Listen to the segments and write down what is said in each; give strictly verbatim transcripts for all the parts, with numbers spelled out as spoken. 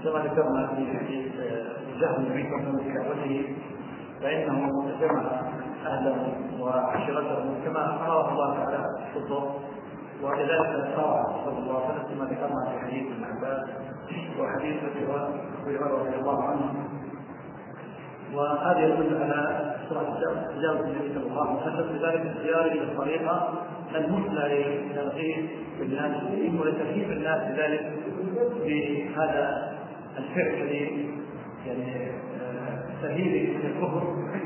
كما ذكرنا في حديث جهل النبي صلى الله عليه وسلم بكعبته فإنه جمع أهله وعشيرته كما أمره الله تعالى في الصدر، ولذلك صار صلى الله عليه وسلم كما ذكرنا في حديث ابن عباس وحديث ابي هريره رضي الله عنه. وهذا يدل على سرعه تجاوز النبي صلى الله عليه وسلم، لذلك اختياره للطريقه المثلى لترغيب الناس ولترهيب الناس بذلك بهذا الفعل الذي يعني سهيل من الكفر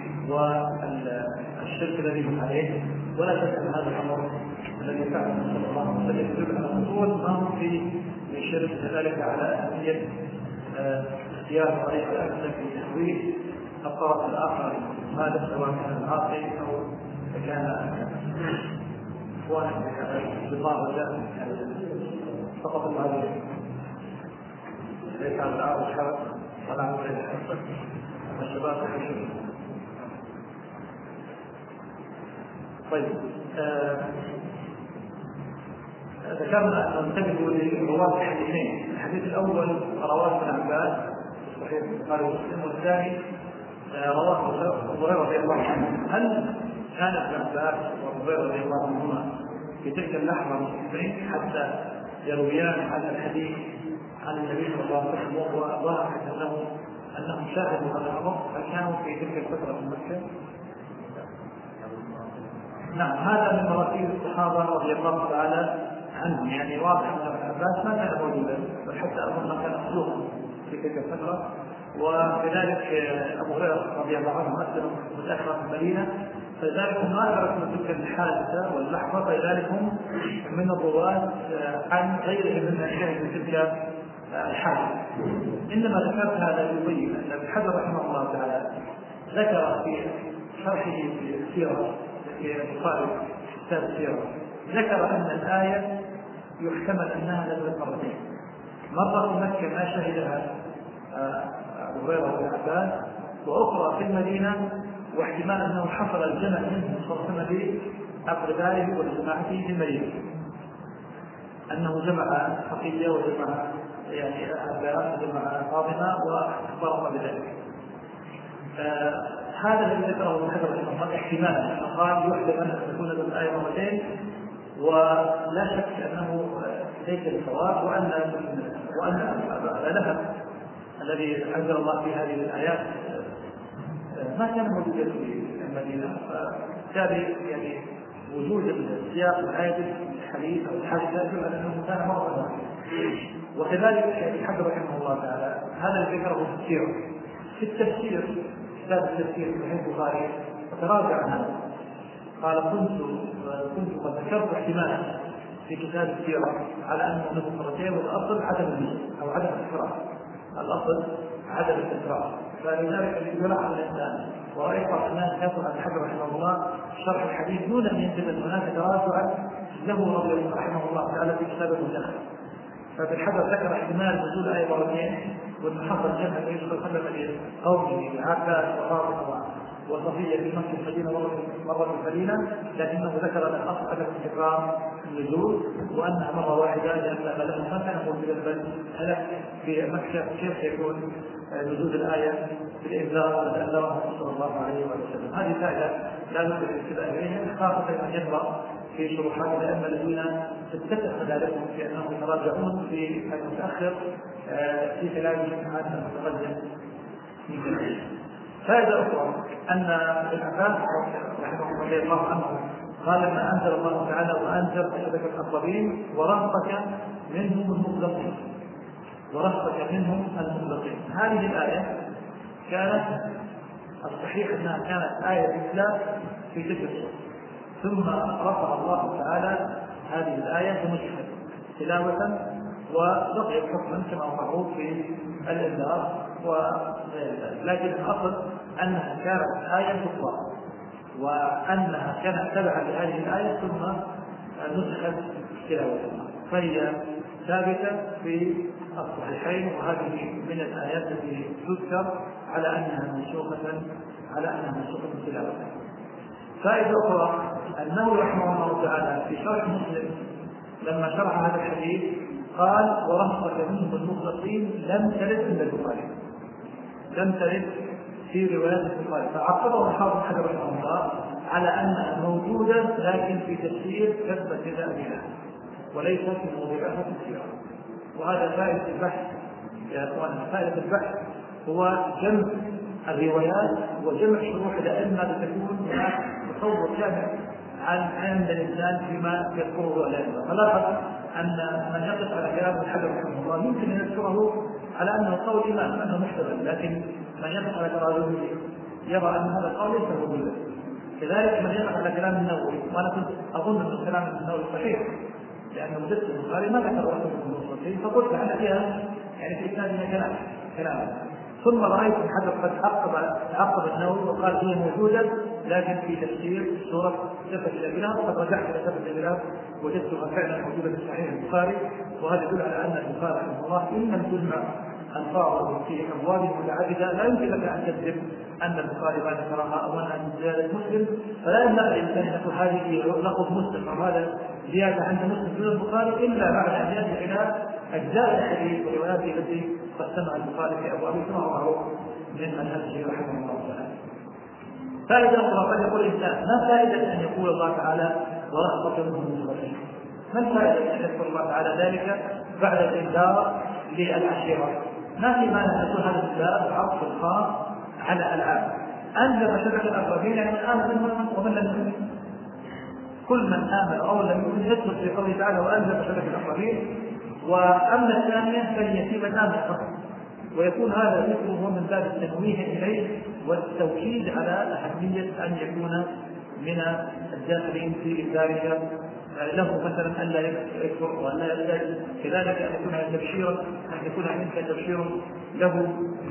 والشرك الذي هم عليه. ولا شك ان هذا الامر الذي فعله صلى الله عليه وسلم يدل على خطوره ما هم فيه من شرك، كذلك على اهميه اختيار طريقه الامثل في تحويل الطرف الاخر هذا، سواء كان العاصي او كان اخوانا بطاقه فقط المعذور ليس على العاب الحرب ولا على الحرب الشباب الحشد. طيب آه ذكرنا أن ننتبه لرواه الحديثين. الحديث الأول رواه ابن عباس صحيح البخاري ومسلم، والثاني رواه أبو هريرة رضي الله عنه. هل كان ابن عباس وأبو هريرة رضي الله عنهما في تلك اللحظة مسلمين حتى يرويان هذا الحديث عن النبي صلى الله عليه وسلم وهو ظاهر أنه أنهم شاهدوا هذا الأمر؟ هل كانوا في تلك الفترة في مكة؟ نعم، هذا من مراتب الصحابة رضي الله تعالى عنهم. يعني واضح أن ابن عباس ما كان موجودا، بل حتى أظن كان مخلوقا في تلك الفترة. وكذلك أبو هريرة رضي الله عنه أسلم متأخرا في المدينة، فلذلك هم ما أدركوا تلك الحادثة واللحظة، فلذلك هم من الرواة عن غيرهم ممن شهدوا تلك الحادثة. إنما ذكرت هذا يبين أن ابن حجر رحمه الله تعالى ذكر في شرحه في السيرة في البخاري كتاب السيرة، ذكر أن الآية يحتمل أنها نزلت مرتين، مرة في مكة ما شهدها أبو هريرة بن عباس، وأخرى في المدينة، واحتمال أنه حصل الجمع منه صلى الله عليه وسلم بعقد ذلك ولجماعته في المدينة، أنه جمع صفية وجمع يعني عباس وجمع فاطمة وأخبرنا بذلك. آه هذا الذي ذكره ابن حجر رحمه الله احتمال، قال يحتمل أن تكون الآية مرتين، ولا شك أنه ليس بصواب، وأن وأن أبا لهب الذي أنزل الله في هذه الآيات ما كان موجودا في المدينة، فبالتالي يعني وجود السياق الحادث الحديث أو الحادثة يدل على أنه كان مرة. وكذلك ابن حجر رحمه الله تعالى هذا اللي ذكره في السيرة. في التفسير كتاب التفسير في صحيح البخاري فتراجع عنه، قال كنت كنت قد ذكرت احتمالا في كتاب السيرة على أنه نزل مرتين، والأصل عدم النزول أو عدم التكرار، الأصل عدم التكرار. فلذلك يلاحظ الإنسان ورأيت بعض الناس يقول عن حجر رحمه الله شرح الحديث دون أن ينتبه هناك تراجعا له رضي الله رحمه الله تعالى في كتاب المدخل. فابن حجر ذكر احتمال نزول آية مرتين، وأن حصل جمع النبي صلى الله عليه وسلم قومه بعباس وفاطمة وصفية في مكة المدينة مرة في المدينة، لكنه ذكر أن الأصل عدم تكرار النزول وأنها مرة واحدة، لأن غالبا ما كان موجودا بل هلك في مكة. كيف يكون نزول الآية بالإنذار والأنذار صلى الله عليه وسلم؟ هذه فائدة لا يمكن الانتباه إليها، خاصة أن يظهر في شروحات الأئمة الذين تتفق مدارسهم في أنهم يتراجعون في المتأخر في كلامهم عن المتقدم من كلامه. فائدة أخرى أن ابن عباس رحمه الله عنه قال لما أنزل الله تعالى وأنزل أشدك الأقربين ورهبك منهم المطلقين ورهبك منهم المطلقين. هذه الآية كانت الصحيح أنها كانت آية إسلام في تلك السورة، ثم رفع الله تعالى هذه الآية فنسخت تلاوة وبقيت حكما كما هو معروف في الإنذار وغير ذلك، لكن الأصل أنها كانت آية تطلع وأنها كانت تبعا لهذه الآية ثم نسخت تلاوتها، فهي ثابتة في الصحيحين، وهذه من الآيات التي تذكر على أنها منسوخة على أنها منسوخة تلاوة. فائدة أخرى أنه رحمه الله تعالى في شرح مسلم لما شرح هذا الحديث قال ورهبك منهم المطلقين المطلقين لم ترد إلا البخاري، لم ترد في روايات البخاري. فعقبه الحافظ حجر رحمه الله على أنها موجودة لكن في تفسير كتبة كذا بها وليس في موضوعها في السيرة. وهذا فائدة البحث يا أخوان، فائدة البحث هو جمع الروايات وجمع شروح الأئمة لتكون هناك تصور كامل عن عند الإنسان فيما يذكره الأئمة. فلاحظ أن من يقف على كلام الحجر رحمه الله يمكن أن يذكره على أنه قول إمام أنه محتمل، لكن من يقف على كلامه يرى أن هذا القول ليس موجودا. كذلك من يقف على كلام النووي، وأنا كنت أظن أن كلام النووي صحيح لأنه وجدت البخاري ما ذكر وحده المصرفين، فقلت أنا فيها يعني في إسنادها كلام كلام ثم رأيت الحجر قد عقب عقب النووي وقال هي موجودة لكن في تفسير سورة سفة الأبناء. وقد رجعت إلى سفة الأبناء وجدتها فعلا موجودة في صحيح البخاري، وهذا يدل على أن البخاري رحمه الله إن لم تجمع ألفاظه في أبواب متعددة لا يمكن لك أن تكذب أن البخاري ما ذكرها أو أن زيادة مسلم، فلا يمنع الإنسان أن يقول هذه لفظ مسلم أو هذا زيادة عند مسلم دون البخاري إلا بعد أن يأتي إلى أجزاء الحديث ورواياته التي قسمها البخاري في أبواب كما هو معروف من منهجه رحمه الله تعالى. فائدة أخرى قد يقول الإنسان ما فائدة أن يقول الله تعالى ورحمة المسلمين؟ ما الفائدة أن يذكر الله تعالى ذلك بعد الإنذار للعشيرة؟ ما في مانع أن يكون هذا الإنذار عطف الخاص على العام. أنزل شبكة الأقربين يعني من آمن منهم ومن لم يؤمن، كل من آمن أو لم يؤمن يدخل في قوله تعالى وأنزل شبكة الأقربين. وأما الثانية فليتيم آمن فقط، ويكون هذا ذكره من باب التنويه إليه والتوكيد على أهمية أن يكون من الداخلين في ذلك له مثلا أن لا يكفر وأن لا يزداد، كذلك أن يكون تبشيرا أن يكون عندك تبشير له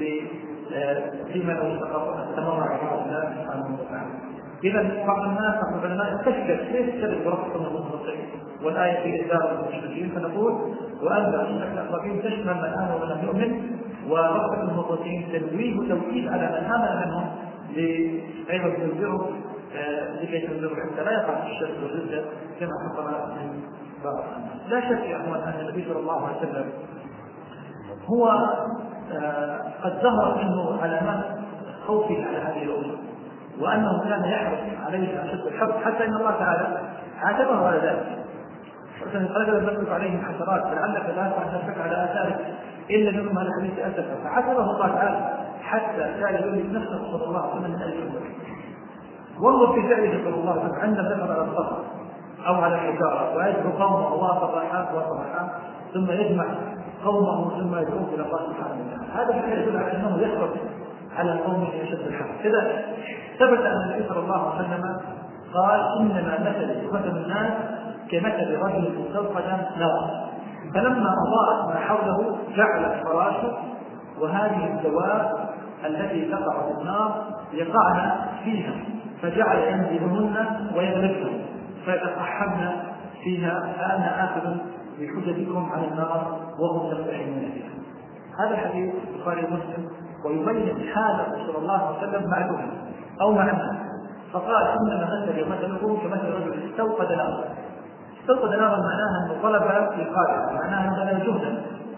فيما لو استمر على الله سبحانه وتعالى. إذا بعض الناس بعض العلماء تشكل ليس سبب ورقة المنافقين والآية في إنذار المشركين، فنقول وأنذر شبكة الأقربين تشمل من آمن ومن لم يؤمن، ورقة المنافقين تنويه وتوكيد على من آمن منهم لأيضا تنذروا لكي تنذروا حتى لا يقع في الشرك والردة كما حصل من بعض الناس. لا شك يا أخوان أن النبي صلى الله عليه وسلم هو قد ظهر منه علامات خوفه على هذه الأمة، وأنه كان يحرص عليه أشد الحرص حتى إن الله تعالى عاتبه على ذلك. فقال لم نترك عليهم حسرات فلعلك لا تعترفك على آثارك إلا منهم هذا الحديث أسفا، فعاتبه الله تعالى حتى كان يملك نفسه صلى الله عليه وسلم من أهل الأمة. وانظر في فعله صلى الله عليه وسلم عندما دخل على الصخر أو على الحجارة ويدعو قومه الله صباحات وصباحات ثم يجمع قومه ثم يدعوه إلى الله سبحانه وتعالى. هذا الشيء يدل على أنه يحرص على قومه أشد الحرص. كذا ثبت أن النبي صلى الله عليه وسلم قال إنما مثل مثل الناس كمثل رجل مستوقد نار فلما أضاءت ما حوله جعل فراشه وهذه الدواب التي تقع في النار يقعن فيها فجعل ينزلهن ويغلبن فيتقحمن فيها فأنا آخذ بحجتكم على النار وهم يقتحمون فيها. هذا الحديث البخاري ومسلم ويبين حاله صلى الله عليه وسلم مع الأمة أو مع الناس، فقال إنما مثل مثلكم كمثل رجل استوقد نارا. استوقد نارا معناها أنه طلب إيقاظها، معناها أنه بذل جهدا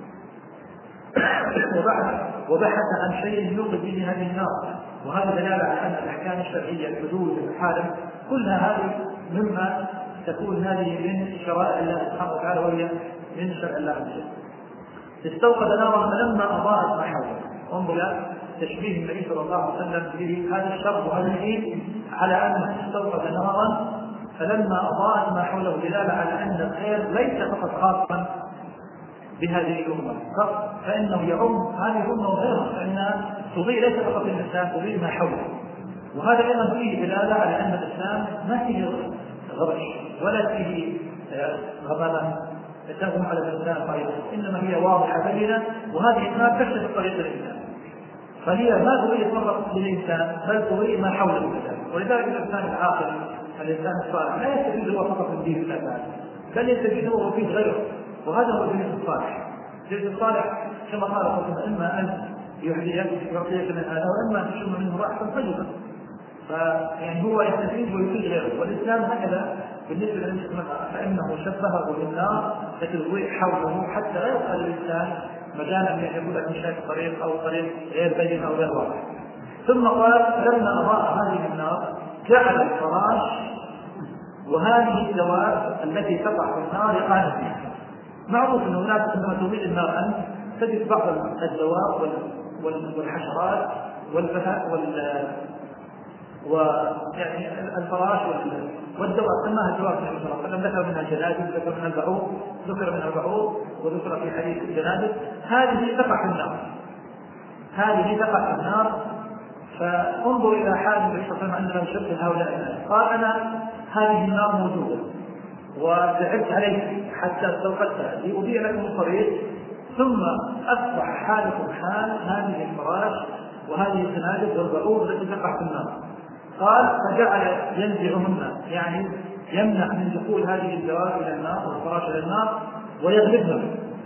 وبحث عن شيء يوقظ به هذه النار، وهذا دلالة على أن الأحكام الشرعية الحدود الحالة كلها هذه مما تكون هذه من شرائع الله سبحانه وتعالى وهي من شرع الله عز وجل. استوقد نارا فلما أضاءت ما حوله. انظر تشبيه النبي صلى الله عليه وسلم به هذا الشر وهذا الدين على أنه استوقد نارا فلما أضاءت ما حوله، دلالة على أن الخير ليس فقط خاصا بهذه الأمة فإنه يعم هذه الأمة وغيرها، فإنها تضيء ليس فقط الإنسان تضيء ما حوله. وهذا أيضا فيه دلالة على أن الإسلام ما فيه غبش ولا فيه غبنة تتهم على الإنسان طريقة، إنما هي واضحة بينة، وهذه النار تكشف طريقة الإنسان، فهي ما تريد فقط للإنسان بل تريد ما حوله الإنسان. ولذلك الإنسان العاقل الإنسان الصالح لا يستفيد هو فقط من دين الله بل يستفيد هو وفيه غيره، وهذا هو الجنس الصالح. الجنس الصالح كما قال الله إما أن يعطيك من هذا وإما أن تشم منه رأسا طيبا، فيعني هو يستفيد ويفيد غيره. والإسلام هكذا بالنسبة للنسك منها فإنه شبهه بالنار فتضوي حوله حتى لا يبقى للإنسان مجالا أن يقول أن شايف طريق أو طريق غير بين أو غير واضح. ثم قال لما أضاء هذه النار جعل الفراش وهذه الدواب التي تقع في النار يقعن فيها. معروف أن هناك عندما تضيء النار أن تجد بعض الدواب والحشرات والبهاء وال ويعني الفراش والدواب سماها الدواب في النبي صلى الله عليه وسلم، ذكر منها الجنادب، ذكر منها البعوض، ذكر منها البعوض وذكر في حديث الجنادب. هذه تقع في النار، هذه تقع في النار. فانظر الى حال النبي صلى الله عليه وسلم عندما يشبه هؤلاء الناس، قال انا هذه النار موجوده وذهبت عليه حتى استوقفتها لأبيع لكم الطريق، ثم اصبح حالكم حال هذه الفراش وهذه الجنادب والبعوض التي تقع في النار. قال فجعل ينزعهن، يعني يمنع من دخول هذه الدواب الى النار والفراش الى النار ويغلبنه،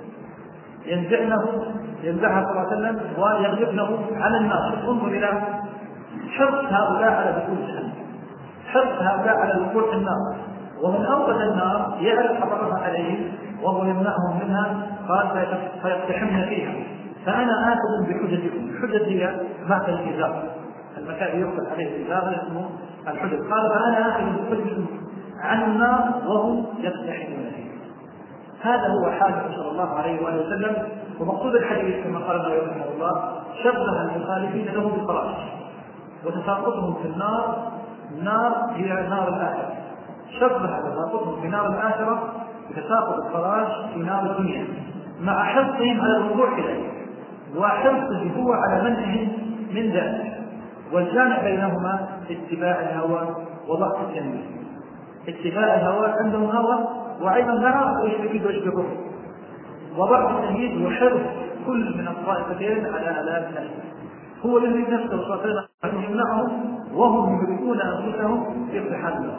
ينزعنه ينزعها صلى الله عليه وسلم ويغلبنه على النار. انظر الى حرص هؤلاء على دخول جهنم، حرص هؤلاء على الوقوع في النار، ومن اوقد النار يعرف حرمها عليه وهو يمنعهم منها. قال فيقتحمن فيها فانا اخذ بحججكم. الحجج هي معنى الازار، المكان يقتل عليه الازار اسمه الحجج. قال فانا اخذ بحججكم عن النار وهم يقتحمون فيها. هذا هو حاله صلى الله عليه واله وسلم. ومقصود الحديث كما قال النبي رحمه الله شبه المخالفين له بالفراش وتساقطهم في النار. النار هي نار الاخره، شبه تساقطهم في نار الاخره بتساقط الفراش في نار الدنيا، مع حرصهم على الرجوع اليه وحرصه هو على منعهم من ذلك. والجامع بينهما اتباع الهوى وضعف التمييز. اتباع الهوى عندهم هوى وأيضا لا يشبه ويشبهه، وضعف التمييز وحرص كل من الطائفتين على آلاف نفسه. هو يملك نفسه صلى الله عليه وسلم أن يمنعهم وهم يملكون أنفسهم في ارتحالهم.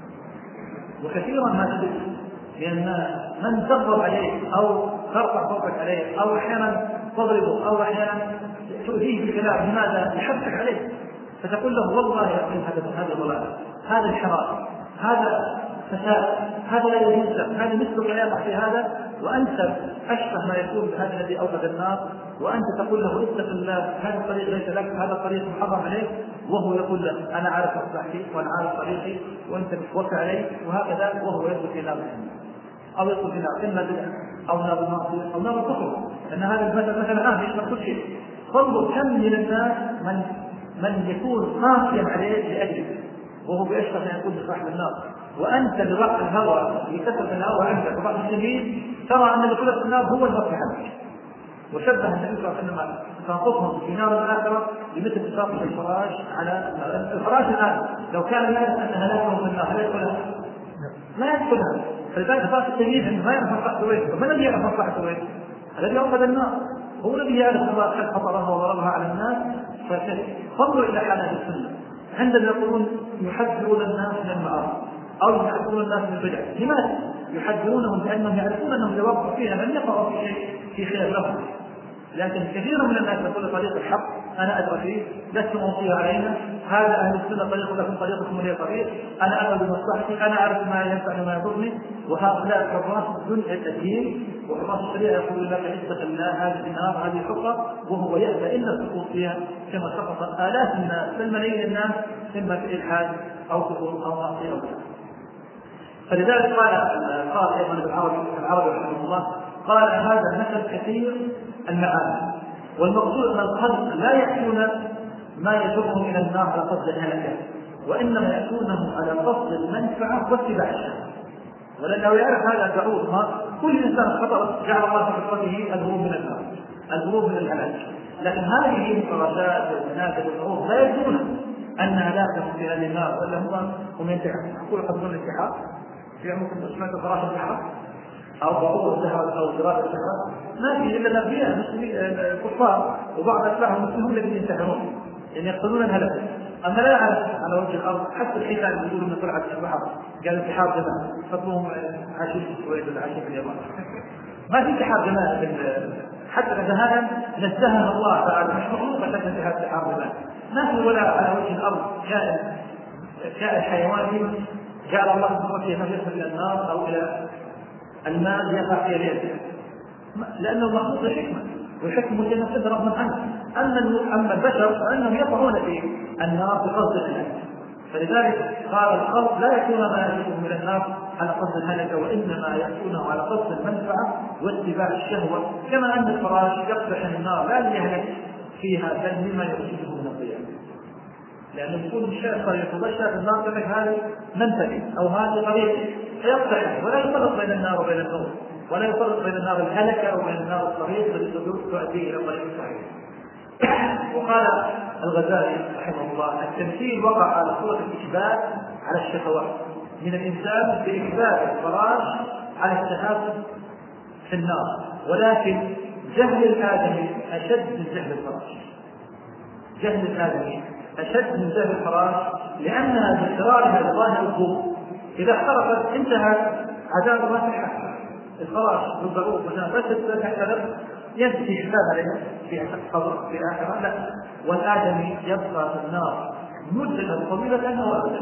وكثيرا ما تجد لأن من تغضب عليه أو ترفع صوتك عليه أو أحيانا تضربه أو أحيانا تؤذيه بالكلام، لماذا؟ يحبك عليه، فتقول له والله يا أخي هذا هذا ضلال، هذا انحراف، هذا فساد، هذا لا يجوز لك، هذا مثلك لا يقع في هذا، وأنت أشبه ما يكون بهذا الذي أوقد النار، وأنت تقول له اتق الله، هذا الطريق ليس لك، هذا الطريق محرم عليك، وهو يقول لك أنا عارف مصلحتي وأنا عارف طريقي وأنت بتوكل علي، وهكذا وهو يدخل في نار جهنم أو يدخل في نار إما بدعة أو نار المعصية أو نار الكفر، لأن هذا المثل مثلا آخر يشمل كل شيء. فانظر كم من الناس من من يكون قاسيا عليه لأجله وهو بيشرف أن يكون بصاحب النار، وأنت بضعف الهوى لكثرة الهوى عندك وضعف الجميل ترى أن دخولك في النار هو المصلحة لك. وشبه النبي صلى الله عليه وسلم تساقطهم في نار الآخرة بمثل تساقط الفراش على الفراش. الآن لو كان يعرف أن هلاكهم في النار هل يدخلها؟ لا يدخلها. فلذلك صار التمييز أنه ما يعرف مصلحته وين. ومن الذي يعرف مصلحته وين؟ الذي أوقد النار هو الذي يعرف الله قد خطرها وضربها على الناس. فانظر إلى حالات السنة عندما يقولون يحذرون الناس من المعاصي أو يحذرون الناس من البدع. لماذا؟ يحذرونهم لأنهم يعرفون أنهم لو وقعوا فيها لن يقعوا في شيء في خير لهم. لكن كثير من الناس يقول طريق الحق أنا أدرى فيه، لست موصية علينا، هذا أهل السنة طريق لكم طريقكم ولي طريق، أنا أعمل بمصلحتي، أنا أعرف ما ينفعني وما يضرني. وهؤلاء حراس الدين وحراس الشريعة يقول لك عزة الله هذه النار هذه حقة، وهو يأبى إلا السقوط فيها كما سقط آلاف الناس بل ملايين الناس إما في إلحاد أو كفر أو معصية أو كفر. فلذلك قال قال أيضا العربي رحمه الله قال هذا مثل كثير المعاني، والمقصود أن الخلق لا يأتون ما يجرهم إلى النار على قصد الهلكة، وإنما يأتونه على قصد المنفعة واتباع الشهوة. ولأنه يعرف هذا البعوض ما كل إنسان خطأ جعل الله في فطرته الهروب من النار الهروب من الهلاك، لكن هذه المفرشات والمناكب والبعوض لا يدرون أن هلاكهم في هذه النار، ولا هم هم ينتحرون. أقول قصدون الانتحار في ممكن سمعت فراش الانتحار أو بعوض السحر أو جراد السحر، ما في إلا الأنبياء الكفار وبعض أتباعهم المسلمين الذين ينتحرون يعني يقتلون الهلكة. أما لا يعرف على وجه الأرض حتى الحيتان يقولون أن طلعت البحر قال انتحار جماعي فضلهم عايشين في السويد ولا عايشين في اليابان. ما في انتحار جماعي حتى إذا هذا نزهنا الله تعالى مش مخلوق عشان انتحار جماعي. ما في ولا على وجه الأرض كائن كائن حيواني جعل الله سبحانه وتعالى يصل إلى النار أو إلى الماء يقع في اليد، لأنه مخصوص الحكمة، والحكمة متنفذة رغما عنه. أما البشر فإنهم يقعون في النار بقصد الهلك، فلذلك قال الخلق لا يكون ما يأتيهم من النار على قصد الهلكة، وإنما يأتونه على قصد المنفعة واتباع الشهوة، كما أن الفراش يقتحم النار لا ليهلك فيها بل مما يرشده من الضياء، لأنه يكون الشيء طريق وبشر في النار كما هذا منتهي أو هذا طريق فيقتحم، ولا يفرق بين النار وبين النور، ولا يفرق بين النار الهلكة وبين النار الطريق الذي تؤدي إلى الطريق الصحيح. وقال الغزالي رحمه الله: التمثيل وقع على صورة الإجبار على الشهوات من الإنسان بإجبار الفراش على التهافت في النار، ولكن جهل الآدمي أشد من جهل الفراش. جهل الآدمي أشد من جهل الفراش، لأنها باضطرارها لظاهر الضوء إذا احترقت انتهى عذاب ما تحقق. الفراش بالضروب مثلا بس تحترق ينتهي حساب عليها في قبر في آخرة، لا، والآدمي يبقى في النار مدة طويلة كأنه أبدا.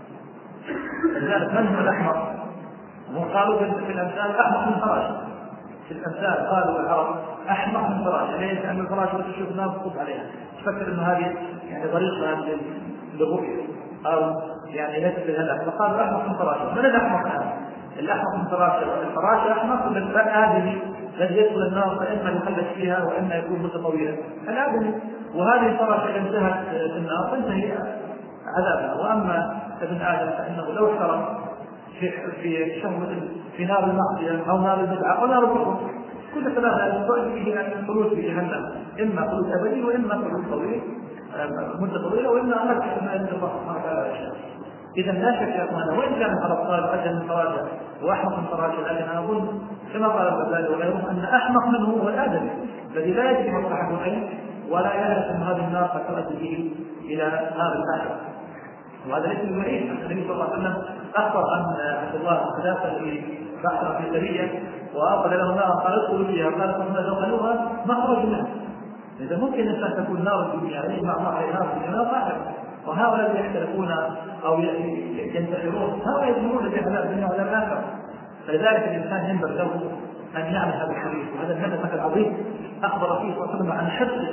لذلك من هو الأحمر؟ وقالوا في الأمثال أحمق من فراش. في الأمثال قالوا العرب أحمق من فراش، ليس أن الفراش وتشوف الناس تطب عليها تفكر أن هذه يعني طريقة للرؤية أو يعني ليست للهلاك، فقالوا أحمق من فراش. من الأحمق هذا؟ الأحمق من فراش الفراش أحمق من الآدمي الذي يدخل النار فإما يخلد فيها وإما يكون متطويلا الآدمي، وهذه الفراش إذا انتهت في النار تنتهي عذابها. وأما ابن آدم فإنه لو احترق في في شهوة في نار المعصية أو نار البدعة أو نار الكفر كل ثلاثة تؤدي إلى الخلود في جهنم، إما خلود أبدي وإما خلود طويل مدة طويلة وإما أمد كما عند الله سبحانه وتعالى. إذا لا شك يا أخوانا، وإن كان الأبطال أجل من فراجة وأحمق من فراجة، لكن أنا أظن كما قال الغزالي وغيرهم أن أحمق منه هو الآدمي الذي لا يجري مصلحة العلم ولا يعرف أن هذه النار قد تؤدي به إلى نار الآخرة. وهذا ليس المريض. النبي صلى الله عليه وسلم أخبر عن عبد الله الخلافة الذي بحث في سرية وأقل له نار قال ادخلوا فيها، قال فما دخلوها ما خرجوا منها. إذا ممكن أن تكون نار الدنيا عليه مع الله نار الدنيا آخر، وهؤلاء يختلفون أو ينتحرون هؤلاء يدمرون لجهلاء الدنيا ولا الآخرة. فلذلك الإنسان ينبغي له أن يعمل هذا الحديث، وهذا المنهج العظيم أخبر فيه صلى الله عليه وسلم عن حرصه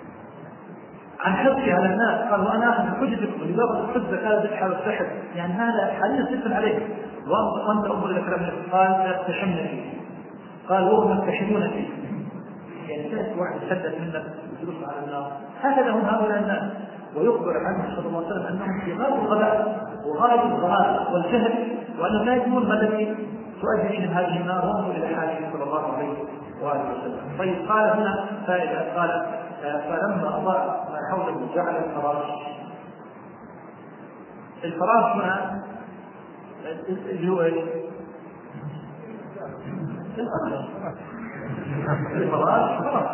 عن حرصه على الناس. قال: وأنا أخذ حجتكم لباب الحجة كانت تحاول السحر، يعني هذا حديث سفل عليه وأنت أنظر إلى كلام. قال: تحمل فيه، قال: وهم يتحمون فيه، يعني كانت واحد شدت منك الجلوس على النار. هكذا هم هؤلاء الناس. ويخبر عنه صلى الله عليه وسلم أنهم في غاية الغباء وغاية الضلال والجهل، وأنهم لا يدرون ما الذي تؤدي إلى هذه النار وانظر إلى حاله صلى الله عليه وآله وسلم. طيب قال هنا فائدة، قال: فلما أضاء ما حوله جعل الفراش. الفراش هنا اللي هو الفراش فراش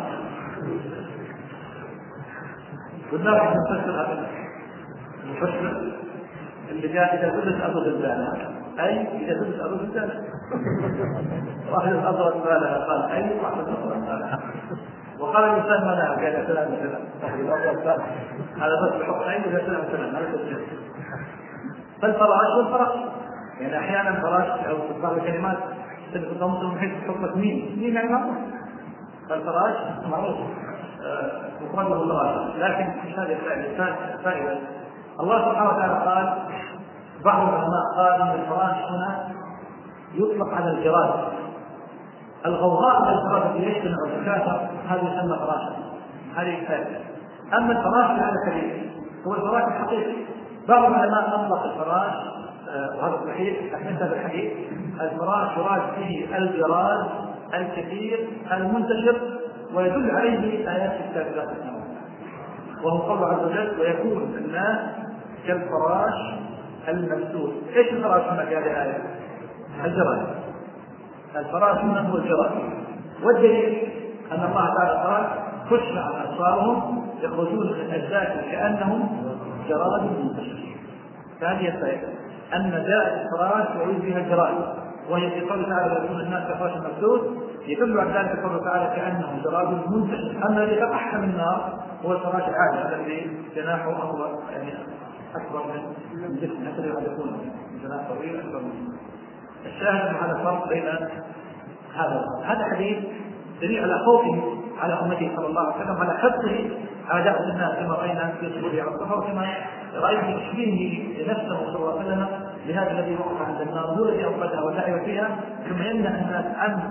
قلنا راح نفسر هذا المفسر اللي جاء إذا بدت أبو الزلزال، أي إذا بدت أبو الزلزال واحد الأضرار الزلزال قال أي واحد الأضرار الزلزال. وقال الإنسان: ما لا قال سلام سلام واحد الأضرار الزلزال، هذا بس بحكم أي إذا سلام سلام هذا تسجيل. فالفراش والفراش يعني أحيانا فراش أو بعض الكلمات تتضمن من حيث حكمة مين مين يعني معروف. فالفراش معروف مفرده الفراش، لكن في هذه الفائدة الله سبحانه وتعالى قال: بعض العلماء قال ان الفراش هنا يطلق على الجراد. الغوغاء من الجراد التي يجتمع وتكاثر هذه يسمى فراشا، هذه الفائدة. اما الفراش هذا كبير هو الفراش الحقيقي. بعض العلماء اطلق الفراش وهذا صحيح تحديث هذا الحديث: الفراش يراد فيه الجراد الكثير المنتشر ويدل عليه آيات الكتاب وهو قول عز وجل: ويكون الناس كالفراش المبثوث. ايش الفراش هنا في هذه الآية؟ الجراد. الفراش هنا هو الجراد، والدليل أن الله تعالى قال: خش على أبصارهم يخرجون من الأجداث كأنهم جراد منتشر. فهذه الفائدة أن جاء الفراش وعيد بها الجراد، وهي في قوله تعالى: ويكون الناس كالفراش المبثوث، يدل على ذلك قوله تعالى: كأنهم جراد منتشر. أما الذي تقحم النار هو الفراش العادي الذي جناحه أطول يعني أكبر من جسم حتى يكون جناح طويل أكبر منه. الشاهد أن هذا الفرق بين هذا هذا حديث دليل على خوفه على أمته صلى الله عليه وسلم، على حفظه على دعوة الناس كما رأينا في صدوره على الصحابة، وكما رأينا تشبيهه لنفسه صلى الله عليه وسلم لهذا الذي وقع عند النار، هو الذي أوقدها وتعب فيها ثم يمنع الناس عن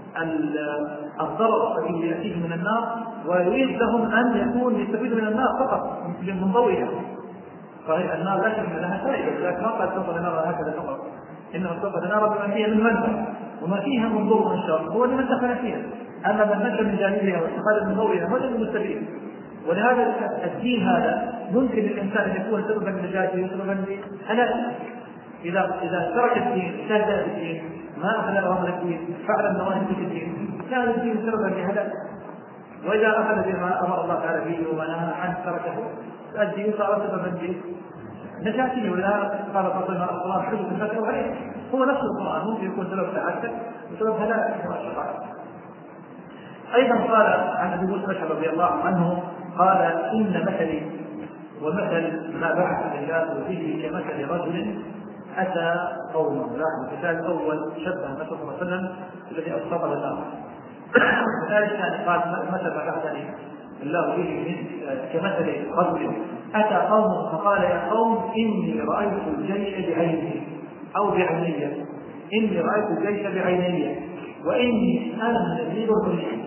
الضرر الذي يأتيه من النار، ويريد لهم أن يكون يستفيدوا من النار فقط من ضوئها. فالنار لا شك لها فائدة، لكن ما قد توقد النار هكذا فقط، إنما توقد النار بما فيها من منفعة وما فيها من ضر ومن شر هو لمن دخل فيها، أما من نجا من جانبها واستفاد من ضوئها هو المستفيد. ولهذا الدين هذا ممكن للإنسان أن يكون سببا لنجاته وسببا لهلاكه. إذا إذا ترك الدين، استهزأ بالدين، ما أخذ أوامر الدين، فعل النواهي في الدين، كان الدين سببا لهلاكه. وإذا أخذ بما أمر الله تعالى به وما نهى عنه تركه، الدين صار سببا لنجاته. ولا قال فاطمة القرآن حجة الفتوى عليه، هو نفس القرآن ممكن يكون سبب تعسف وسبب هلاك وشقاء. أيضا قال عن أبي موسى الأشعري رضي الله عنه قال إن مثلي ومثل ما بعث الله به كمثل رجل أتى قومه. لاحظوا المثال الأول شبه النبي صلى الله عليه وسلم الذي أصاب النار. المثال الثاني قال مثل ما بعثني الله به كمثل رجل أتى قومه فقال يا قوم إني رأيت الجيش بعيني أو بعيني، إني رأيت الجيش بعيني وإني أنا نذير الريان،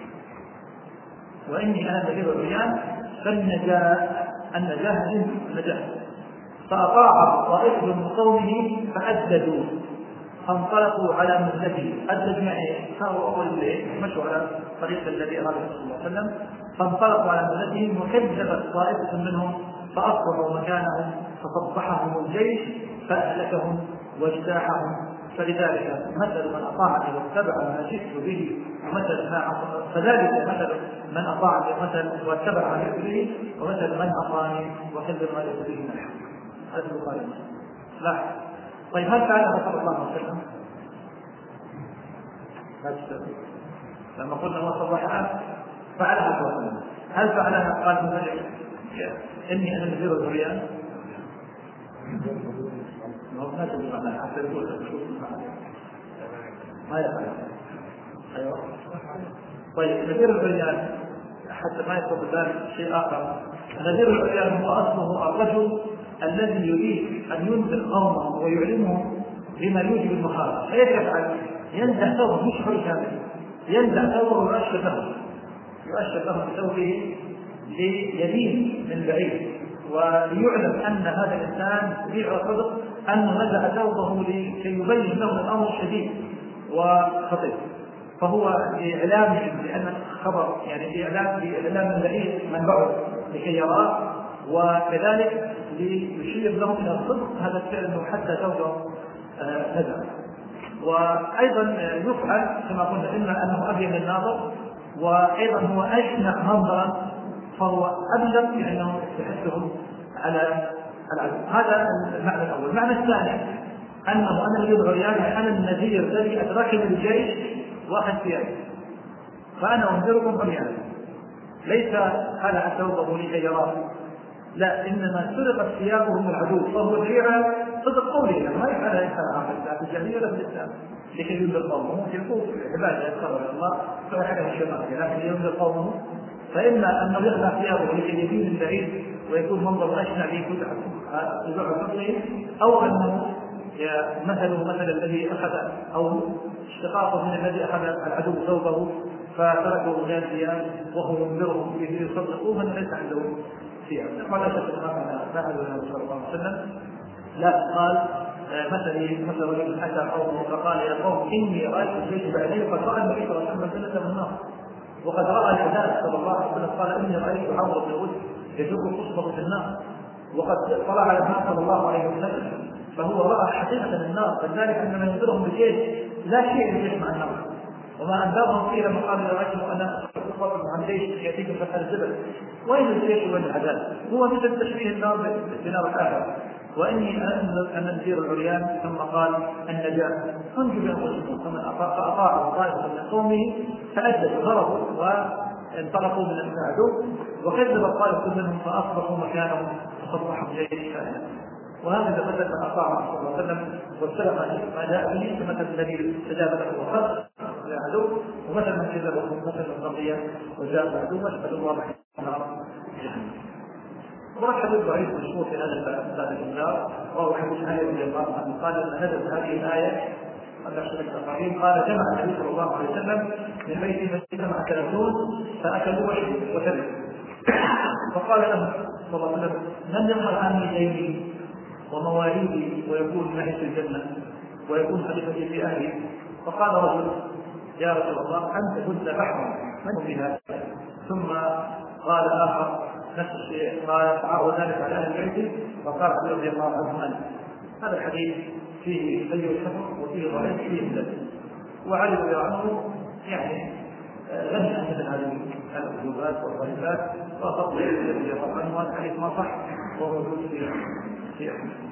وإني أنا نذير الريان. فالنجاة النجاة جنس النجاة. فأطاع طائفة من قومه فأددوا فانطلقوا على مهلته. أدد يعني صاروا أول الليل مشوا على طريق الذي أراده صلى الله عليه وسلم، فانطلقوا على مهلتهم وكذبت طائفة منهم فأصبحوا مكانهم فصبحهم الجيش فأهلكهم واجتاحهم. فلذلك مثل من أطاعني واتبع ما جئت به ومثل ما فذلك مثل من أطاعني مثل واتبع ما جئت به ومثل من أطاعني وكذب ما جئت به من الحق. هذا البخاري لا. طيب هل فعلها صلى الله عليه وسلم؟ لا تستطيع. لما قلنا هو صباحها فعلها صلى الله عليه وسلم. هل فعلها قال الملك إني أنا نذير الريان؟ ما تدري معناها حتى يقول ما يفعل. أيوة. طيب نذير الريان حتى ما يكون ذلك شيء آخر. نذير الريان هو أصله الرجل الذي يريد أن ينذر قومه ويعلمهم بما يوجب المخالفة. فإيش يفعل؟ ينزع ثوبه مش حر كامل، ينزع ثوبه ويؤشر له يؤشر له بثوبه ليلين من بعيد وليعلم أن هذا الإنسان يبيع صدق أنه نزع ثوبه لكي يبين له الأمر الشديد وخطير. فهو إعلام لأن خبر يعني إعلام بإعلام من بعيد من بعد لكي يراه، وكذلك ليشير لهم إلى الصدق هذا الفعل أنه حتى ثوبه نزع. وأيضا يفعل كما قلنا إما أنه أبين للناظر، وأيضا هو أشنع منظرا فهو أبلغ لأنه يحثهم على العدو. هذا المعنى الأول. المعنى الثاني أنه أنا الذي العريان أنا النذير الذي أدركني الجيش واحد ثيابي فأنا أنذركم عريانا، ليس هذا ثوبه لكي يراه، لا إنما سرقت ثيابه من العدو، فهو شيعة صدق قوله يعني ما يفعلها إنسان آخر لا في الجاهلية ولا في الإسلام لكي ينذر قومه. ممكن يكون عبادة يتقرب إلى الله فلا حاجة في الشمال لكن ينذر قومه، فإما أنه يخلع ثيابه لكي يبين من بعيد ويكون منظر أشنع به يدع فضله، أو أنه مثله مثل الذي أخذ أو اشتقاقه من الذي أخذ العدو ثوبه فتركه غير ثياب وهو ينذرهم به يصدقوه من ليس عنده ثياب. ولا شك ما فعل النبي صلى الله عليه وسلم، لا قال مثلي مثل رجل أتى قومه فقال يا قوم إني رأيت الجيش بعيني، وقد رأى النبي صلى الله عليه وسلم الجنة من النار، وقد رأى العذاب صلى الله عليه وسلم قال إني رأيت عمرو بن غد يجر قصبه في النار، وقد طلع على النار صلى الله عليه وسلم فهو رأى حقيقة النار. فذلك أنما ينذرهم بالجيش لا شيء يجمع النار، وما أنذرهم فيه لما قال لرجل أنا أخبر عن جيش يأتيكم فتح الجبل، وين الجيش وين العذاب؟ هو مثل تشبيه النار بنار الآخرة. وإني أن نذير العريان ثم قال النجاة أنجو بأنفسكم. فمن أطاع طائفة من قومه فأدت ضربوا انطلقوا من العدو وكذب طائفة منهم فأصبحوا مكانهم فصبحوا إليه كائنا. وهذا مثل من أطاع صلى الله عليه وسلم واتبع ما جاء به كمثل الذي استجاب له وخذ العدو، ومثل من كذبه مثل من بقي وجاء العدو واشهد الله النار. ورد حديث ضعيف مشهور في هذا الباب الإنذار، وهو حديث علي رضي الله عنه قال لما نزلت هذه الآية قال جمع النبي صلى الله عليه وسلم من بيته فجمع ثلاثون فأكلوا وشربوا، فقال له صلى الله عليه وسلم من يظهر عني ديني ومواليدي ويكون معي في الجنة ويكون خليفتي في أهلي؟ فقال رجل يا رسول الله أنت كنت بحرا من في هذا؟ ثم قال آخر نفس الشيء قال تعرض ذلك على أهل بيتي وقال رضي الله عنه أنت. هذا الحديث فيه سيء الحفظ وفيه ضعيف فيه مدلل، وعلي رضي الله عنه يعني لم يحدث هذه الأسلوبات والضعيفات وفضل رضي الله عنه هذا الحديث ما صح وهو موجود في في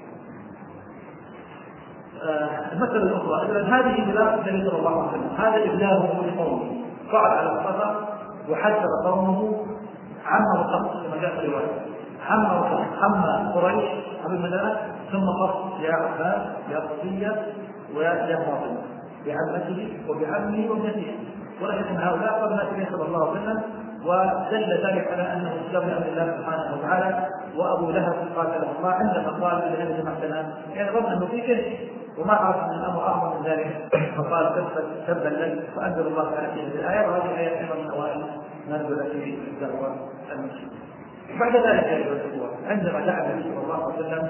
المسألة الأخرى. إذن هذه إبلاغ النبي صلى الله عليه وسلم، هذا إبلاغه لقومه، قعد على الخطأ وحذر قومه عما وقف كما جاء في الرواية، عما وقف أما قريش أبو المدينة ثم قص يا عباس يا صفية ويا فاطمة بعمته وبعمه وابنته، ولكن هؤلاء قبل النبي صلى الله عليه وسلم، ودل ذلك على أنه استجاب لأمر الله سبحانه وتعالى. وأبو لهب قاتله الله عندما قال الذين جمعتنا يعني ظن أنه في كذب وما عرف أن الأمر أعظم من ذلك، فقال تبا لك فأنزل الله تعالى في هذه الآية، وهذه الآية أيضا من أوائل ما نزل في الدعوة المسلمة. بعد ذلك يا أيها الأخوة عندما دعا النبي صلى الله عليه وسلم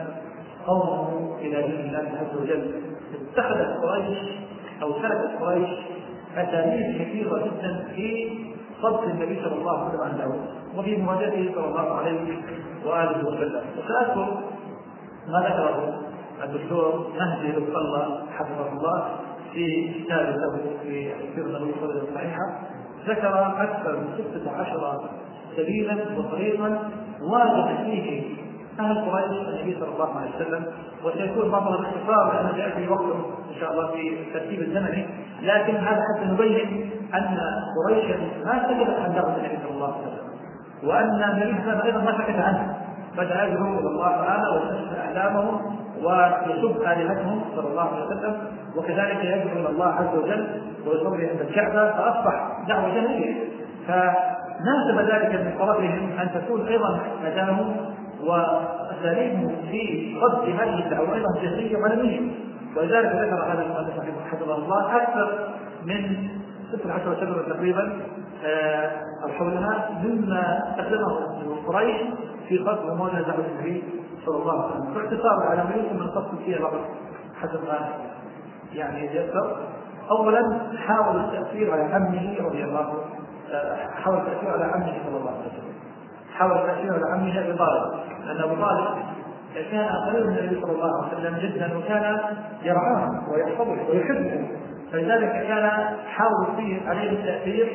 قومه إلى دين الله عز وجل اتخذت قريش أو سلكت قريش أساليب كثيرة جدا في صد النبي صلى الله عليه وسلم عن دعوته وفي مواجهته صلى الله عليه وآله وسلم. وسأذكر ما ذكره الدكتور مهدي لطف الله حفظه الله في كتابه له في سيرة النبي صلى الله عليه وسلم الصحيحة، ذكر أكثر من ستة عشر سبيلا وطريقا واجد فيه أهل قريش النبي صلى الله عليه وسلم، وسيكون بعض الاختصار لأنه جاء في وقت إن شاء الله في الترتيب الزمني، لكن هذا حتى نبين أن قريشا ما سكتت عن دعوة النبي صلى الله عليه وسلم، وأن النبي صلى الله عليه وسلم أيضا ما سكت عنه، بدأ يدعو إلى الله تعالى ويستشهد أحلامهم ويسب آلهتهم صلى الله عليه وسلم، وكذلك يدعو إلى الله عز وجل ويصلي عند الكعبة، فأصبح دعوة جميلة. فناسب ذلك من طرفهم أن تكون أيضا أداهم وأساليبهم في رد هذه الدعوة أيضا جزئية وعلمية، ولذلك ذكر هذا المؤلف حفظه الله أكثر من ستة عشر سنة تقريبا أو حولها مما استخدمه قريش في قصد ومواجهة دعوة النبي صلى الله عليه وسلم. باختصار على ما يمكن من قصد فيها بعض حسب ما يعني يذكر. أولا حاول التأثير على عمه رضي الله حاول التأثير على عمه صلى الله عليه وسلم، حاول التأثير على عمه أبي طالب، لأن أبو طالب كان قريب من النبي صلى الله عليه وسلم جدا وكان يرعاه ويحفظه ويحبه، فلذلك كان حاول فيه عليه التأثير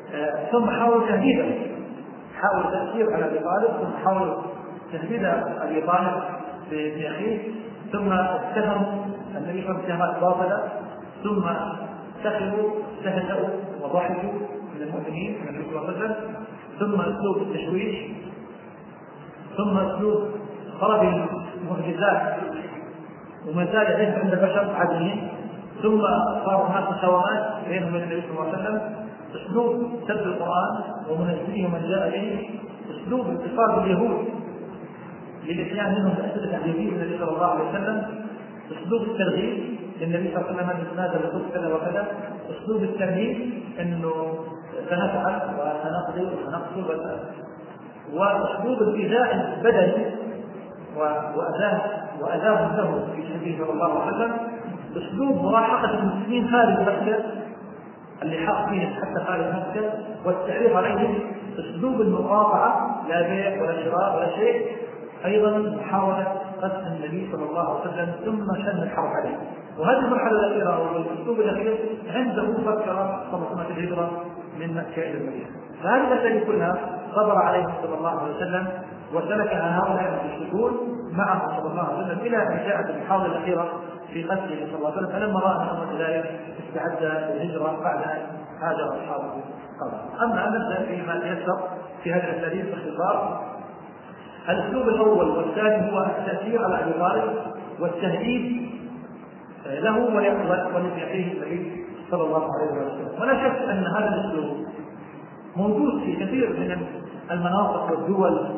ثم حاول تهديده، حاول التأثير على أبي طالب ثم حاول تهديد أبي طالب بأخيه، ثم اتهموا النبي صلى الله عليه وسلم اتهامات باطلة، ثم سخروا استهزأوا وضحكوا من المؤمنين من النبي صلى الله عليه وسلم، ثم أسلوب التشويش، ثم أسلوب طلب المعجزات وما زال ليس عند البشر عاديين، ثم صار هناك مساومات بينهم وبين النبي صلى الله عليه وسلم، أسلوب سب القرآن ومنزله ومن جاء به، أسلوب اتصال اليهود للإتيان منهم بأسئلة تعجيزية النبي صلى الله عليه وسلم، أسلوب الترغيب للنبي صلى الله عليه وسلم أن يتنازل بقول كذا وكذا، أسلوب الترهيب أنه سنفعل وسنقضي وسنقتل، وأسلوب الإيذاء البدني وأذاه وأذاه له في سبيل صلى الله عليه وسلم، أسلوب مراهقة المسلمين خارج مكة اللحاق بهم حتى خارج مكة والتحريض عليهم، أسلوب المقاطعة لا بيع ولا شراء ولا شيء، أيضا محاولة قتل النبي صلى الله عليه وسلم ثم شن الحرب عليه. وهذه المرحلة الأخيرة والأسلوب الأخير عنده فكر صلى الله عليه الهجرة من مكة إلى المدينة، فهذه التي كلها صبر عليه صلى الله عليه وسلم وسلكها هؤلاء المشركون معه صلى الله عليه وسلم إلى أن جاءت المحاولة الأخيرة في قتله صلى الله عليه وسلم، فلما رأى أمر ذلك استعد الهجرة بعد هاجر أصحابه قبل. أما نبدأ فيما تيسر في هذا الحديث باختصار. الأسلوب الأول والثاني هو التأثير على أبي طالب والتهديد له ولابن أخيه النبي صلى الله عليه وسلم. ولا شك أن هذا الأسلوب موجود في كثير من المناطق والدول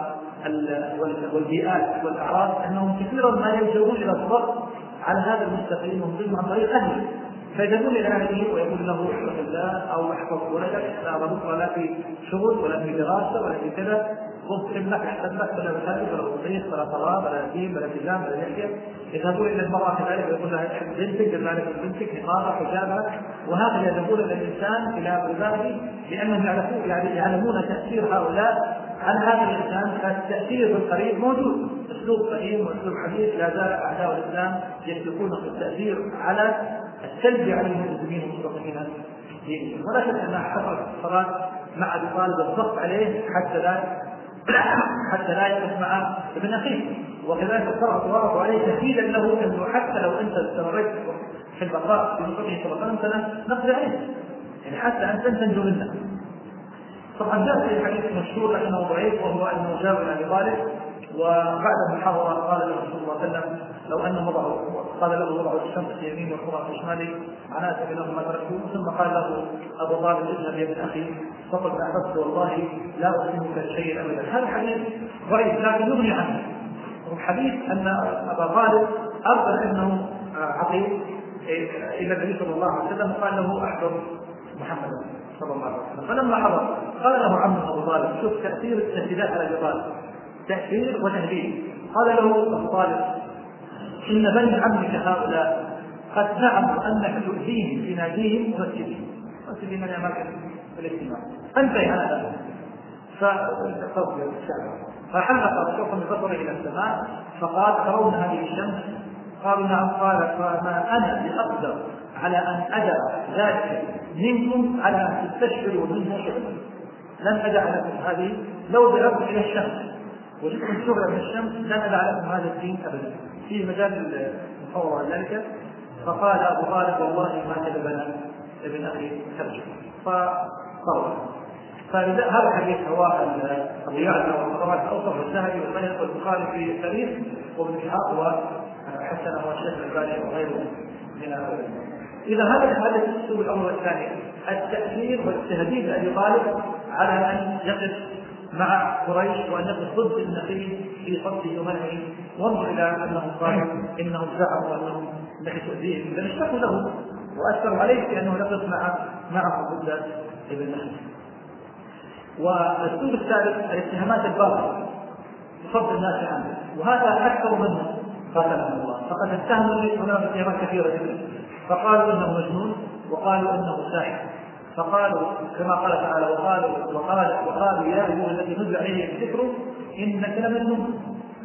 والبيئات والأعراض، أنهم كثيرا ما يلجؤون إلى الضغط على هذا المستقيم من ضمن عن طريق أهله، فيذهبون إلى أهله ويقول له احفظ الله أو احفظ ولدك، لا ضبط ولا في شغل ولا في دراسة ولا في كذا، ضبط ابنك احسن لك ولا بخالف ولا بطيخ ولا طلاق ولا يتيم ولا التزام ولا يحيى. يذهبون إلى المرأة كذلك ويقول لها احفظ بنتك كذلك بنتك نقاطها حجابها، وهكذا يذهبون إلى الإنسان إلى أولئك لأنهم يعرفون يعني يعلمون تأثير هؤلاء على هذا الإنسان. فالتأثير بالقريب موجود، أسلوب قديم وأسلوب حديث لا زال أعداء الإسلام يسلكون في التأثير على السلب على المسلمين المستضعفين دينهم. ولا شك أنها حصلت الصلاة مع أبي طالب الضغط عليه حتى لا حتى لا يقف مع ابن أخيه، وكذلك الصلاة ورد عليه تهديدا له أنه حتى لو أنت استمريت في البقاء في نقطه صلى الله عليه وسلم نقضي عليه، يعني حتى أن تنجو منه. طبعا جاء في الحديث مشهور لكنه ضعيف، وهو أنه جاء إلى أبي طالب وبعد المحاضرة قال له رسول الله صلى الله عليه وسلم لو أن وضعه قال له وضعه الشمس في يمين والقمر في شمالي معناه بينهما تركوه. ثم قال له أبو طالب اذهب يا ابن أخي فقل أحببت والله لا أسلمك شيء أبدا. هذا حديث ضعيف لكن يغني عنه. الحديث أن أبا طالب أرسل ابنه عقيل إلى النبي صلى الله عليه وسلم وقال له أحبب محمدا صلى الله عليه وسلم. فلما حضر قال له عمه أبو طالب، شوف تأثير الاهتداء على أبي طالب، تأثير وتهديد. قال له أبو طالب إن بني عمك هؤلاء قد زعموا أنك تؤذيهم في ناديهم ومسجدهم، مسجد من أماكن الاجتماع، أنتهي هذا. فحلق الشيخ من بصره إلى السماء فقال ترون هذه الشمس؟ قالوا نعم. قال فما أنا بأقدر على أن أدع ذلك منكم على أن تستشعروا منه شغلا، لن أدع لكم هذه. لو ذهبت إلى الشمس وجدتم شغلا من الشمس لن أدع لكم هذا الدين أبدا في مجال المحاورة عن ذلك. فقال أبو طالب والله ما كذبنا ابن أخي كذب. فقال فهذا الحديث هو الضياء والقرآن أوصف الذهبي والبيهقي والبخاري في التاريخ وابن إسحاق وحسنه والشيخ الألباني وغيره من هؤلاء. إذا هذا هذا الأسلوب الأول والثاني التأثير والتهديد لأبي طالب على أن يقف مع قريش وأن يقف ضد النبي في صده ومنعه. وانظر إلى أنهم قالوا إنهم زعموا أنهم لك تؤذيهم، بل اشتكوا له وأثروا عليه بأنه يقف مع معه ضد ابن أخيه. والأسلوب الثالث الاتهامات الباطلة بفضل الناس عنه، وهذا أكثر منه قاتلهم الله. فقد اتهموا النبي هنا باتهامات كثيرة جدا، فقالوا إنه مجنون وقالوا إنه ساحر، فقالوا كما قال تعالى وقالوا وقال وقالوا يا أيها الذي نزل عليه الذكر إنك لمجنون.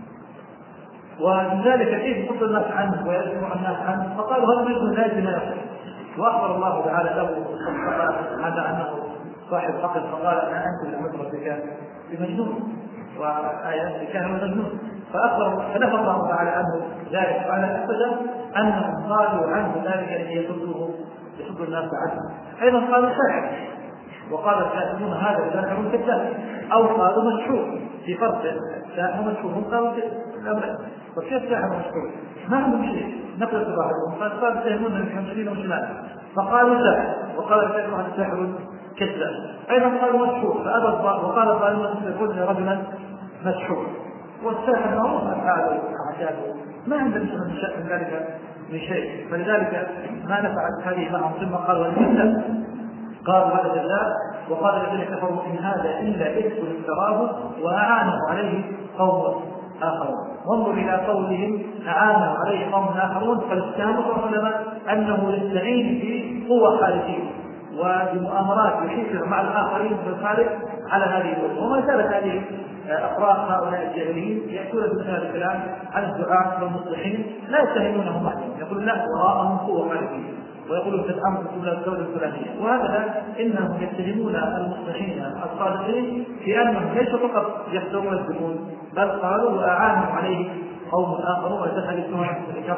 ولذلك كيف يفضل الناس عنه ويذكر الناس عنه؟ فقالوا هذا مجنون لا يدري ما يقول. وأخبر الله تعالى له هذا أنه صاحب عقل، فقال أنا أنت لمدرتك بمجنون، وآيات كان مجنون. فأخبر فنفى الله تعالى عنه ذلك، وعلى أسفل أنهم قالوا عنه ذلك لكي يصدوه يصد الناس عنه. أيضا قالوا ساحر، وقال الكاتبون هذا ساحر كذاب، أو قالوا مشهور. في فرق ساحر ومشهور، هم قالوا الأمر وكيف ساحر ومشهور؟ ما عندهم شيء نقل صباحهم. فقالوا سيهمون من خمسين وشمال، فقالوا ساحر، وقال الكاتبون هذا ساحر كذاب. أيضا قالوا مشهور، فأبى وقال الظالمون يقول رجلا مشهور. والساحر معروف أفعاله وحركاته، ما عندنا من شأن من ذلك من شيء. فلذلك ما نفعت هذه معهم. ثم قالوا هذا قالوا هذا كذاب. وقال الذين كفروا إن هذا إلا إفك افتراه وأعانه عليه قوم آخرون. وانظر إلى قولهم أعانه عليه قوم آخرون، فالاتهام العلماء أنه يستعين بقوة خارجية وبمؤامرات يحيط مع الآخرين في الخارج على هذه الأمور. وما زالت هذه أفراد هؤلاء الجاهلين يأتون بمثل هذا الكلام عن الدعاة والمصلحين لا يتهمونهم محضا، يقولون لا وراءهم قوة خارجية، ويقولون تدعمكم كل الدولة الفلانية. وهذا إنهم يتهمون المصلحين الصادقين في أنهم ليس فقط يحترون الزبون، بل قالوا وأعانوا عليه قوم آخرون ودخل التهم الكبر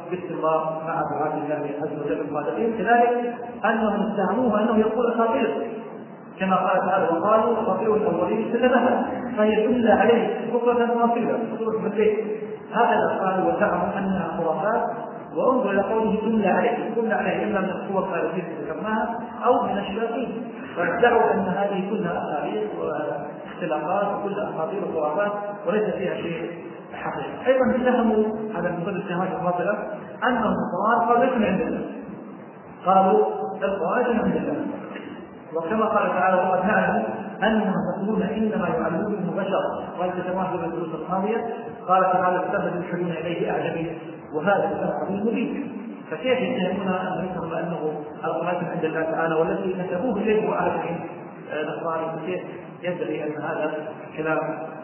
باستمرار مع دعاة الله عز وجل الصادقين. كذلك أنهم اتهموه أنه يقول أساطير كما قال تعالى وقالوا أساطير الأولين كذبها فهي تملى عليه بكرة واصيلا تروح بالليل. هذا قالوا وزعموا أنها خرافات. وانظر إلى قوله تملى عليه، تملى عليه إما من القوى الخارجية ذكرناها أو من الشياطين، فادعوا أن هذه كلها أساطير واختلاقات وكلها أساطير وخرافات وليس فيها شيء حقيقي. أيضا اتهموا على المثل الاتهامات الباطلة أنهم القرآن قالوا ليس من عند الله، قالوا القرآن من عند الله. وكما قال تعالى وقد نعلم أنهم يقولون إنما يعلمونه بشر، قال تتماثل بالدروس الماضية قال تعالى استبدلوا يلحدون إليه أعجمي وهذا كتاب مبين. فكيف يتهمون أنهم بأنه القرآن من عند الله تعالى والذي نسبوه إليه وعلى دين نصراني؟ كيف يدعي أن هذا كلام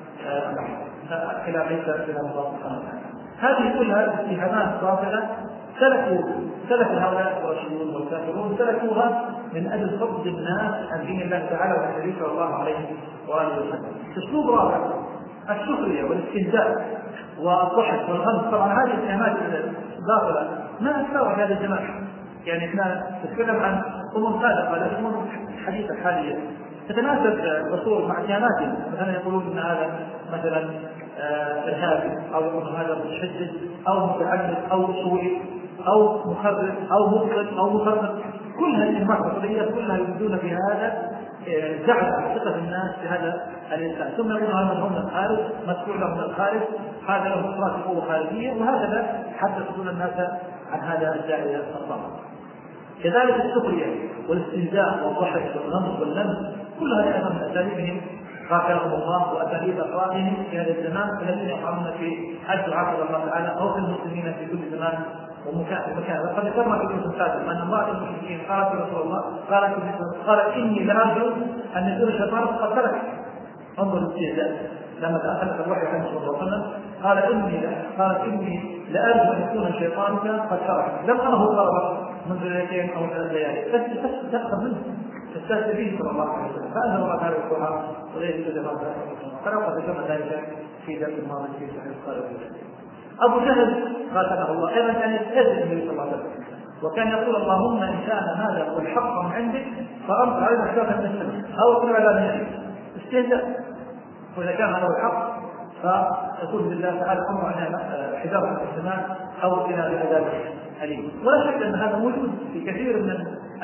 كلام ليس كلام الله سبحانه وتعالى؟ هذه كلها اتهامات باطلة سلكوا سلك هؤلاء الراشدون والكافرون سلكوها من أجل صد الناس عن دين الله تعالى والنبي صلى الله عليه وآله وسلم. أسلوب رابع السخرية والاستهزاء والضحك والغمز. طبعا هذه الاتهامات الباطلة ما أكثر هذا الزمان، يعني احنا نتكلم عن أمم سابقة لكن أمم حديثة حالية تتناسب الرسول مع اتهاماتهم. مثلا يقولون ان هذا مثلا ارهابي او يقولون هذا متشدد او متعمد او سوري او مخرب او مبطل او مخرب. كل هذه المعتقدات كلها يريدون بهذا زعزعة ثقة الناس بهذا الانسان، ثم يقولون هذا هم من الخارج مسؤول له من الخارج، هذا له مصرات قوة خارجية، وهكذا حتى يصدون الناس عن هذا الداعية الصامت. كذلك السخرية والاستهزاء والضحك والغمز واللمس كل هذه أيضا من أساليبهم قاتلهم الله وأساليب أفرادهم في هذا الزمان الذين يقعون في الدعاء إلى الله تعالى أو في المسلمين في كل زمان ومكان. وقد ذكرنا في الجزء السابق أن امرأة المشركين قالت رسول الله قالت قالت إني لأرجو أن يكون الشيطان قد ترك. انظر الاستهزاء لما تأخذت الوحي عن صلى الله عليه وسلم قال إني قالت إني لأرجو أن يكون شيطانك قد ترك. لم أره طلبا منذ ليلتين أو ثلاث ليالي بس تفهم منه تستهزئ به صلى الله عليه وسلم. فأنزل الله تعالى القرآن وغير كذا فقد ذكرنا ذلك في درس الماضي في صحيح البخاري. أبو جهل قاتله الله أيضا كان يستهزئ النبي صلى الله عليه وسلم وكان يقول اللهم إن كان هذا هو الحق من عندك فأمطر علينا حجارة من السماء أو اكتب على من استهزاء، وإذا كان هذا الحق فيقول لله تعالى أمر علينا حجارة من السماء أو إلى عذاب أليم. ولا شك أن هذا موجود في كثير من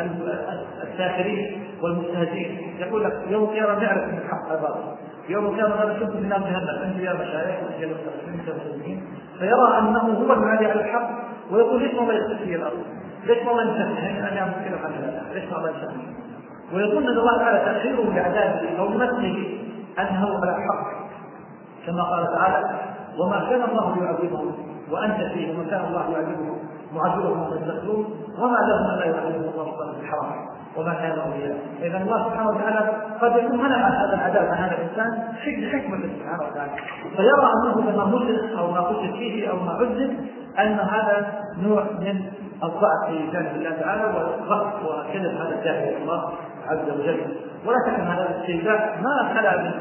الساخرين والمستهزئين. يقول لك يوم القيامة نعرف من الحق هذا، يوم القيامة هذا كنت من نار جهنم أنت يا مشايخ وأنت المسلمين، فيرى أنه هو الذي على الحق ويقول ليش ما يستفيد الأرض، ليش ما ينتهي أنا أتكلم عن هذا، ليش ما ينتهي، ويقول أن الله تعالى تأخيره بعذابه أو مثله أنه على الحق كما قال تعالى وما كان الله يعذبهم وأنت فيه وما كان الله يعذبهم معذبهم ويستغفرون وما لهم أن لا يعذبهم الله سبحانه الحرام وما كان أولياء. إذا الله سبحانه وتعالى قد يكون منع هذا العذاب عن هذا الإنسان حكمة سبحانه وتعالى، فيرى أنه لما ملك أو ما قتل فيه أو ما عذب أن هذا نوع من الضعف في جانب الله تعالى والضغط وكذب هذا الداعي إلى الله عز وجل. ولا شك أن هذا الشيطان ما خلع من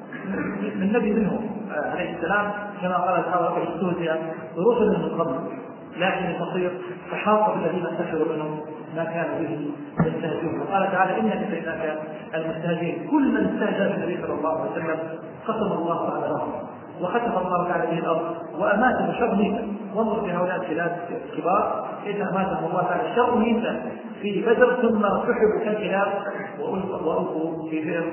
من نبي منهم عليه السلام كما قال تعالى وقد استهزئ برسل من قبل لكن المصير فحاط بالذين استكبروا منهم ما كانوا به يستهزئون. وقال تعالى إنك كفيناك المستهزئين. كل من استهزأ بالنبي صلى الله عليه وسلم قسم الله على رأسه وخسف الله تعالى به الأرض وأماته شر ميتا. وانظر في هؤلاء الكلاب الكبار كيف أماتهم الله تعالى شر ميتا في بدر ثم سحبوا كالكلاب وألقوا في بئر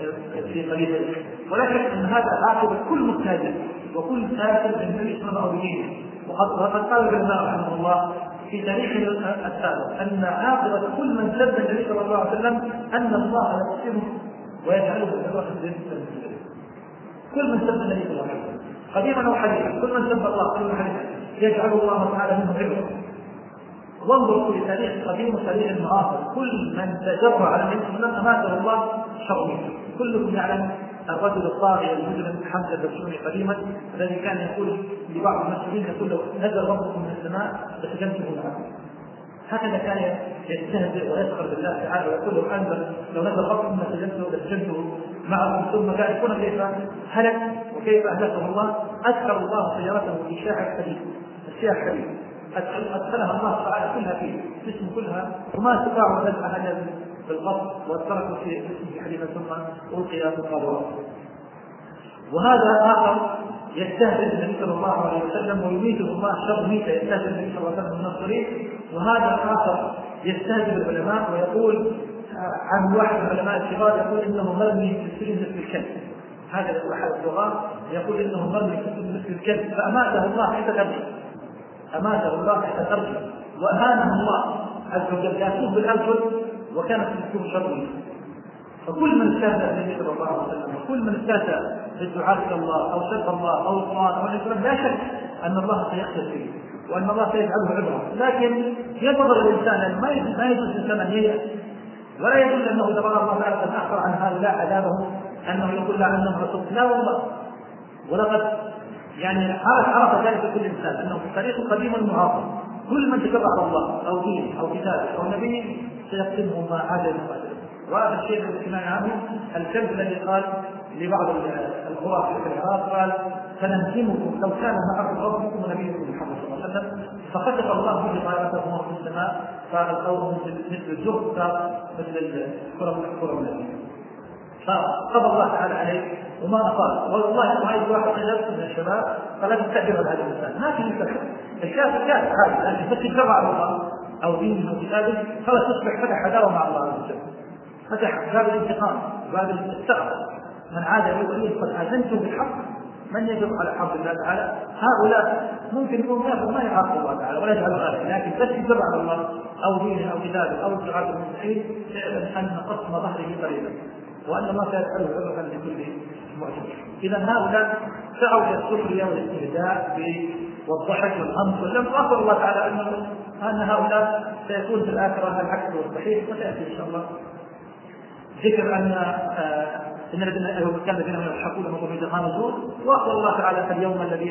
في قليل. ولا شك أن هذا عاقبة كل مستهزئ وكل ساكن من النبي صلى الله عليه وسلم. وقد قال العلماء رحمه الله في تاريخ السابق أن عاقبة كل من سب النبي صلى الله عليه وسلم أن الله يقسمه ويجعله في الواحد من المسلمين. كل من سب النبي صلى الله عليه وسلم قديما أو حديثا كل من سب الله كل من حديثا يجعل الله تعالى منه عبرة. وانظر في تاريخ القديم وتاريخ المعاصر كل من تجرع على النبي صلى الله عليه وسلم أماته الله شرمه. كلكم يعلم الرجل الطاغية المجرم حمزة البشروني قديما الذي كان يقول لبعض المسلمين يقول له نزل ربكم من السماء لسجنته معكم. هكذا كان يستهزئ ويسخر بالله تعالى ويقول له أنزل لو نزل ربكم لسجنته لسجنته معكم. ثم كان يكون كيف هلك وكيف أهلكه الله. أسخر الله سيارته في شاعر حديث الشيخ حديث أدخلها الله تعالى كلها فيه الجسم كلها، وما استطاعوا أن يدفع هذا بالقصد وتركوا في اسم حليمة ثم ألقي في القبر. وهذا آخر يستهدف النبي صلى الله عليه وسلم ويميته الله شر ميته يستهدف النبي صلى الله عليه وسلم من الصليب. وهذا آخر يستهدف العلماء ويقول عن واحد من العلماء الكبار يقول إنه مرمي في السجن مثل الكلب. هذا يقول أحد الصغار يقول إنه مرمي في السجن مثل الكلب، فأماته الله حتى ترجع، أماته الله حتى ترجع وأهانه الله عز وجل يأتوه بالأرجل وكانت تكون شر. فكل من استهزأ بالنبي صلى الله عليه وسلم وكل من استهزأ بالدعاء إلى الله أو سب الله أو القرآن أو الإسلام لا شك أن الله سيخسر فيه وأن الله سيجعله عبرة. لكن ينظر الإنسان أن ما يجوز الإنسان أن ييأس، ولا يجوز أنه إذا رأى الله تعالى قد أخبر عن هؤلاء عذابهم أنه يقول عنهم رسول. لا والله، ولقد يعني عرف عرف ذلك كل إنسان أنه في التاريخ القديم المعاصر كل من تكبر على الله أو دين أو كتاب أو نبي سيقسمه ما عاد يقاتل. وهذا الشيء الذي سمعنا عنه الكلب الذي قال لبعض القرى في العراق قال سنهزمكم لو كان معكم ربكم ونبيكم محمد صلى الله عليه وسلم، فخسف الله به طائرتهم في السماء فالقوم مثل الزهد مثل الكرة الكرة فقضى الله تعالى عليه وما أصاب. والله ما يجي واحد من الشباب فلا تستأجر هذا الإنسان ما في مستشفى الكافر كافر عادي لأن بس يتبع على الله أو دين أو كتابه فلا تصبح فتح عداوة مع الله عز وجل، فتح باب الانتقام باب الاستغفار. من عاد يقول قد آذنته بالحق من يجب على حق الله تعالى. هؤلاء ممكن يكون ما يعاقب الله تعالى ولا يجعل غيره، لكن بس يتبع على الله أو دينه أو كتابه أو اتباع المستحيل يعلم أن قسم ظهره قريبا وأن الله سيسأله عبرة لكل معجزة. إذا هؤلاء سعوا إلى السخرية والاستهزاء والضحك والهمس واللم، وأخبر الله تعالى أنه أن هؤلاء سيكون في الآخرة العكس والصحيح. وسيأتي إن شاء الله ذكر أن إن الذين كان الذين يضحكون وهم يتغامزون، وأخبر الله تعالى اليوم الذين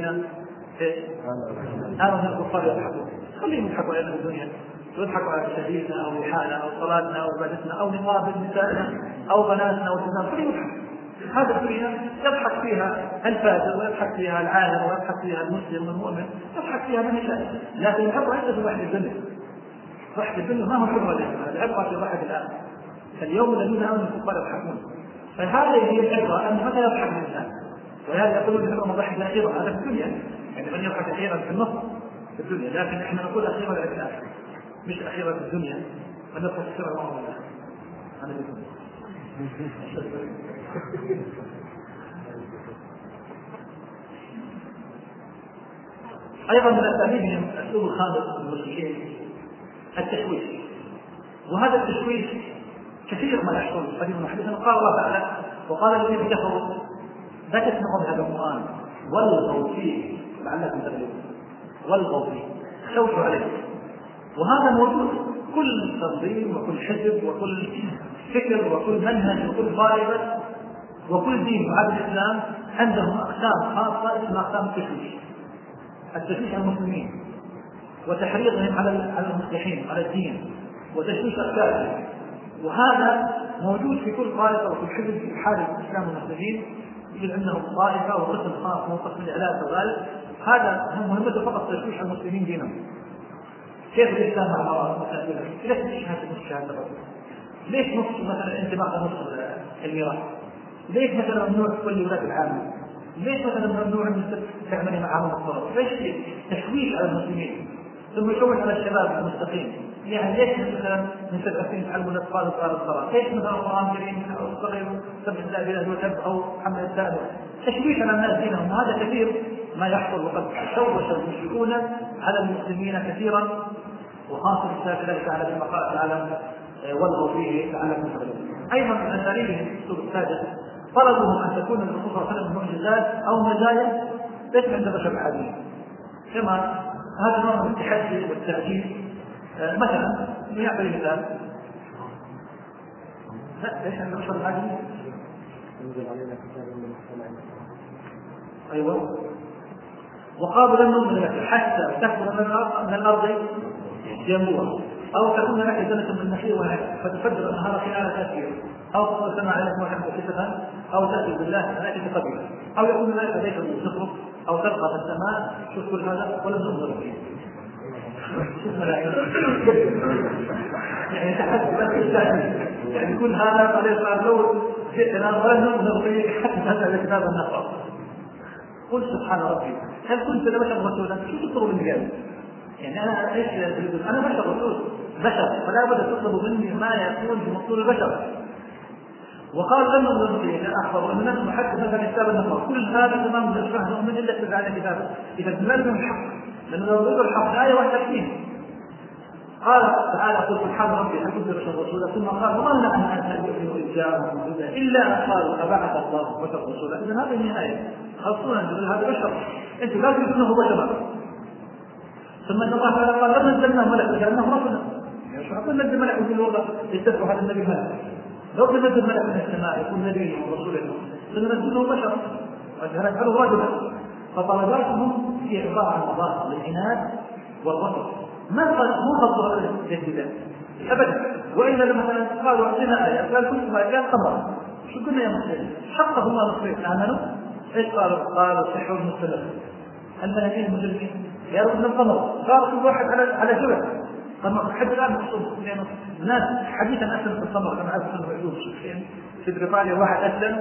آمنوا من الكفار يضحكون. خليهم يضحكوا على الدنيا ويضحكوا على شهيدنا أو رحالنا أو صلاتنا أو عبادتنا أو نقابل نسائنا أو بناتنا وسنان، خليهم يضحكوا. هذا الدنيا يضحك فيها الفاجر ويضحك فيها العالم ويضحك فيها المسلم والمؤمن، يضحك فيها من يشاء. لكن العبرة ليس في ضحك الدنيا، ضحك الدنيا ما هو عبرة لنا، العبرة في ضحك الآن. فاليوم الذين آمنوا الكفار يضحكون، فهذه هي العبرة أن متى يضحك الإنسان. وهذا يقولون العبرة من ضحك الأخيرة هذا في الدنيا، يعني من يضحك أخيرا في النص في الدنيا، لكن احنا نقول أخيرا في الآخرة مش أخيرا في الدنيا، فنضحك أخيرا الله الله أنا بكم. أيضا من أساليبهم الأسلوب الخامس للمشركين التشويش. وهذا التشويش كثير ما يحصل قديما وحديثا. قال الله تعالى وقال الذين كفروا لا تسمعوا بهذا القرآن والغوا فيه لعلكم تغلبون. والغوا فيه شوشوا عليه. وهذا موجود كل تنظيم وكل حزب وكل فكر وكل منهج وكل طائفة وكل دين بعد الإسلام عندهم أقسام خاصة اسمها أقسام التشويش. التشويش على المسلمين وتحريضهم على المصلحين على الدين وتشويش أفكارهم. وهذا موجود في كل طائفة وكل حزب في حال الإسلام والمسلمين يجب عندهم طائفة وقسم خاص وقسم الإعلام وغالب. هذا مهمته فقط تشويش على المسلمين دينهم. كيف الإسلام مع الله مثلا؟ ليش تشهد نص شهادة الرسول؟ ليش نص مثلا أنت باقي نص الميراث؟ ليش مثلا ممنوع تولي ولاة العامة؟ ليش مثلا ممنوع أن تعملي معهم الصلاة؟ ليش تشويش على المسلمين؟ ثم يشوش على الشباب المستقيم. يعني ليش مثلا من سبع سنين تعلموا الأطفال صار الصلاة؟ ليش مثلا القرآن الكريم أو الصغير سبع الزائدة وتب أو حمل الزائدة؟ تشويش على الناس دينهم. وهذا كثير ما يحصل وقد شوش المشركون على المسلمين كثيرا، وخاصة السابق الله تعالى كما قال تعالى والغوا فيه لعلكم تغلبون. أيضا من أساليبهم الأسلوب السادس طلبهم أن تكون الرسول صلى الله عليه وسلم معجزات أو مزايا ليس عند بشر العاديين، كما هذا نوع من التحدي والتعجيز. آه مثلا نعطي مثال لا ليش عند بشر العاديين ينزل علينا كتاب من السماء أيوة وقالوا لن نؤمن لك حتى تكبر من الأرض ينبوع أو تكون لك جنة من نخيل وعنب فتفجر النهار خلال تأثير أو تقول السماء عليكم وحمد كتبا أو تأتي بالله ملائكة قبيلة أو يكون لك بيت من زخرف أو تلقى في السماء. شوف كل هذا ولم نؤمن به. يعني تحدث يعني كل هذا طريقة الأول كلام رجل نظري حتى هذا كتاب النقر. قل سبحان ربي هل كنت لبشر رسولا؟ شو تطلب مني قال؟ يعني أنا إيش أنا بشر رسول بشر فلا بد تطلب مني ما يكون بمقدور البشر. وقال لنا النبي أخبر أن الناس محدث مثلا كتاب النقر كل هذا تمام بالإشراح نؤمن إلا تبع على كتابه إذا لازم الحق لأنه لو ضد الحق آية واحدة فيه. قال تعالى قل سبحان ربي هل كنت بشر رسولا ثم قال وظن أن أنت يؤمن رجال إلا أن قالوا أبعث الله بشر رسولا. إذا هذه النهاية خلصونا نقول هذا بشر أنت لا تقول أنه بشر. ثم أن الله تعالى قال لما نزلنا ملك لأنه ربنا يعني شو حقول نزل ملك في الوضع يتبع هذا النبي ملك لو نزل ملك من السماء يكون نبي ورسوله سننزله بشر ونجعله رجلا. فطلباتهم في عبارة عن مضاد للعناد والرفض ما مو خطر الجديدة أبدا. وإلا لما قالوا أعطينا آية قال كنت ما كان قمر شو قلنا يا مسلمين حقه الله نصرين آمنوا إيش قالوا؟ قالوا سحر مستمر. الملايين المجرمين قالوا إن القمر قالوا كل واحد على على جبل قمر حد الآن مقصود لأنه الناس حديثا أسلم في القمر كما أسلم وعيوب شخصين في بريطانيا واحد أسلم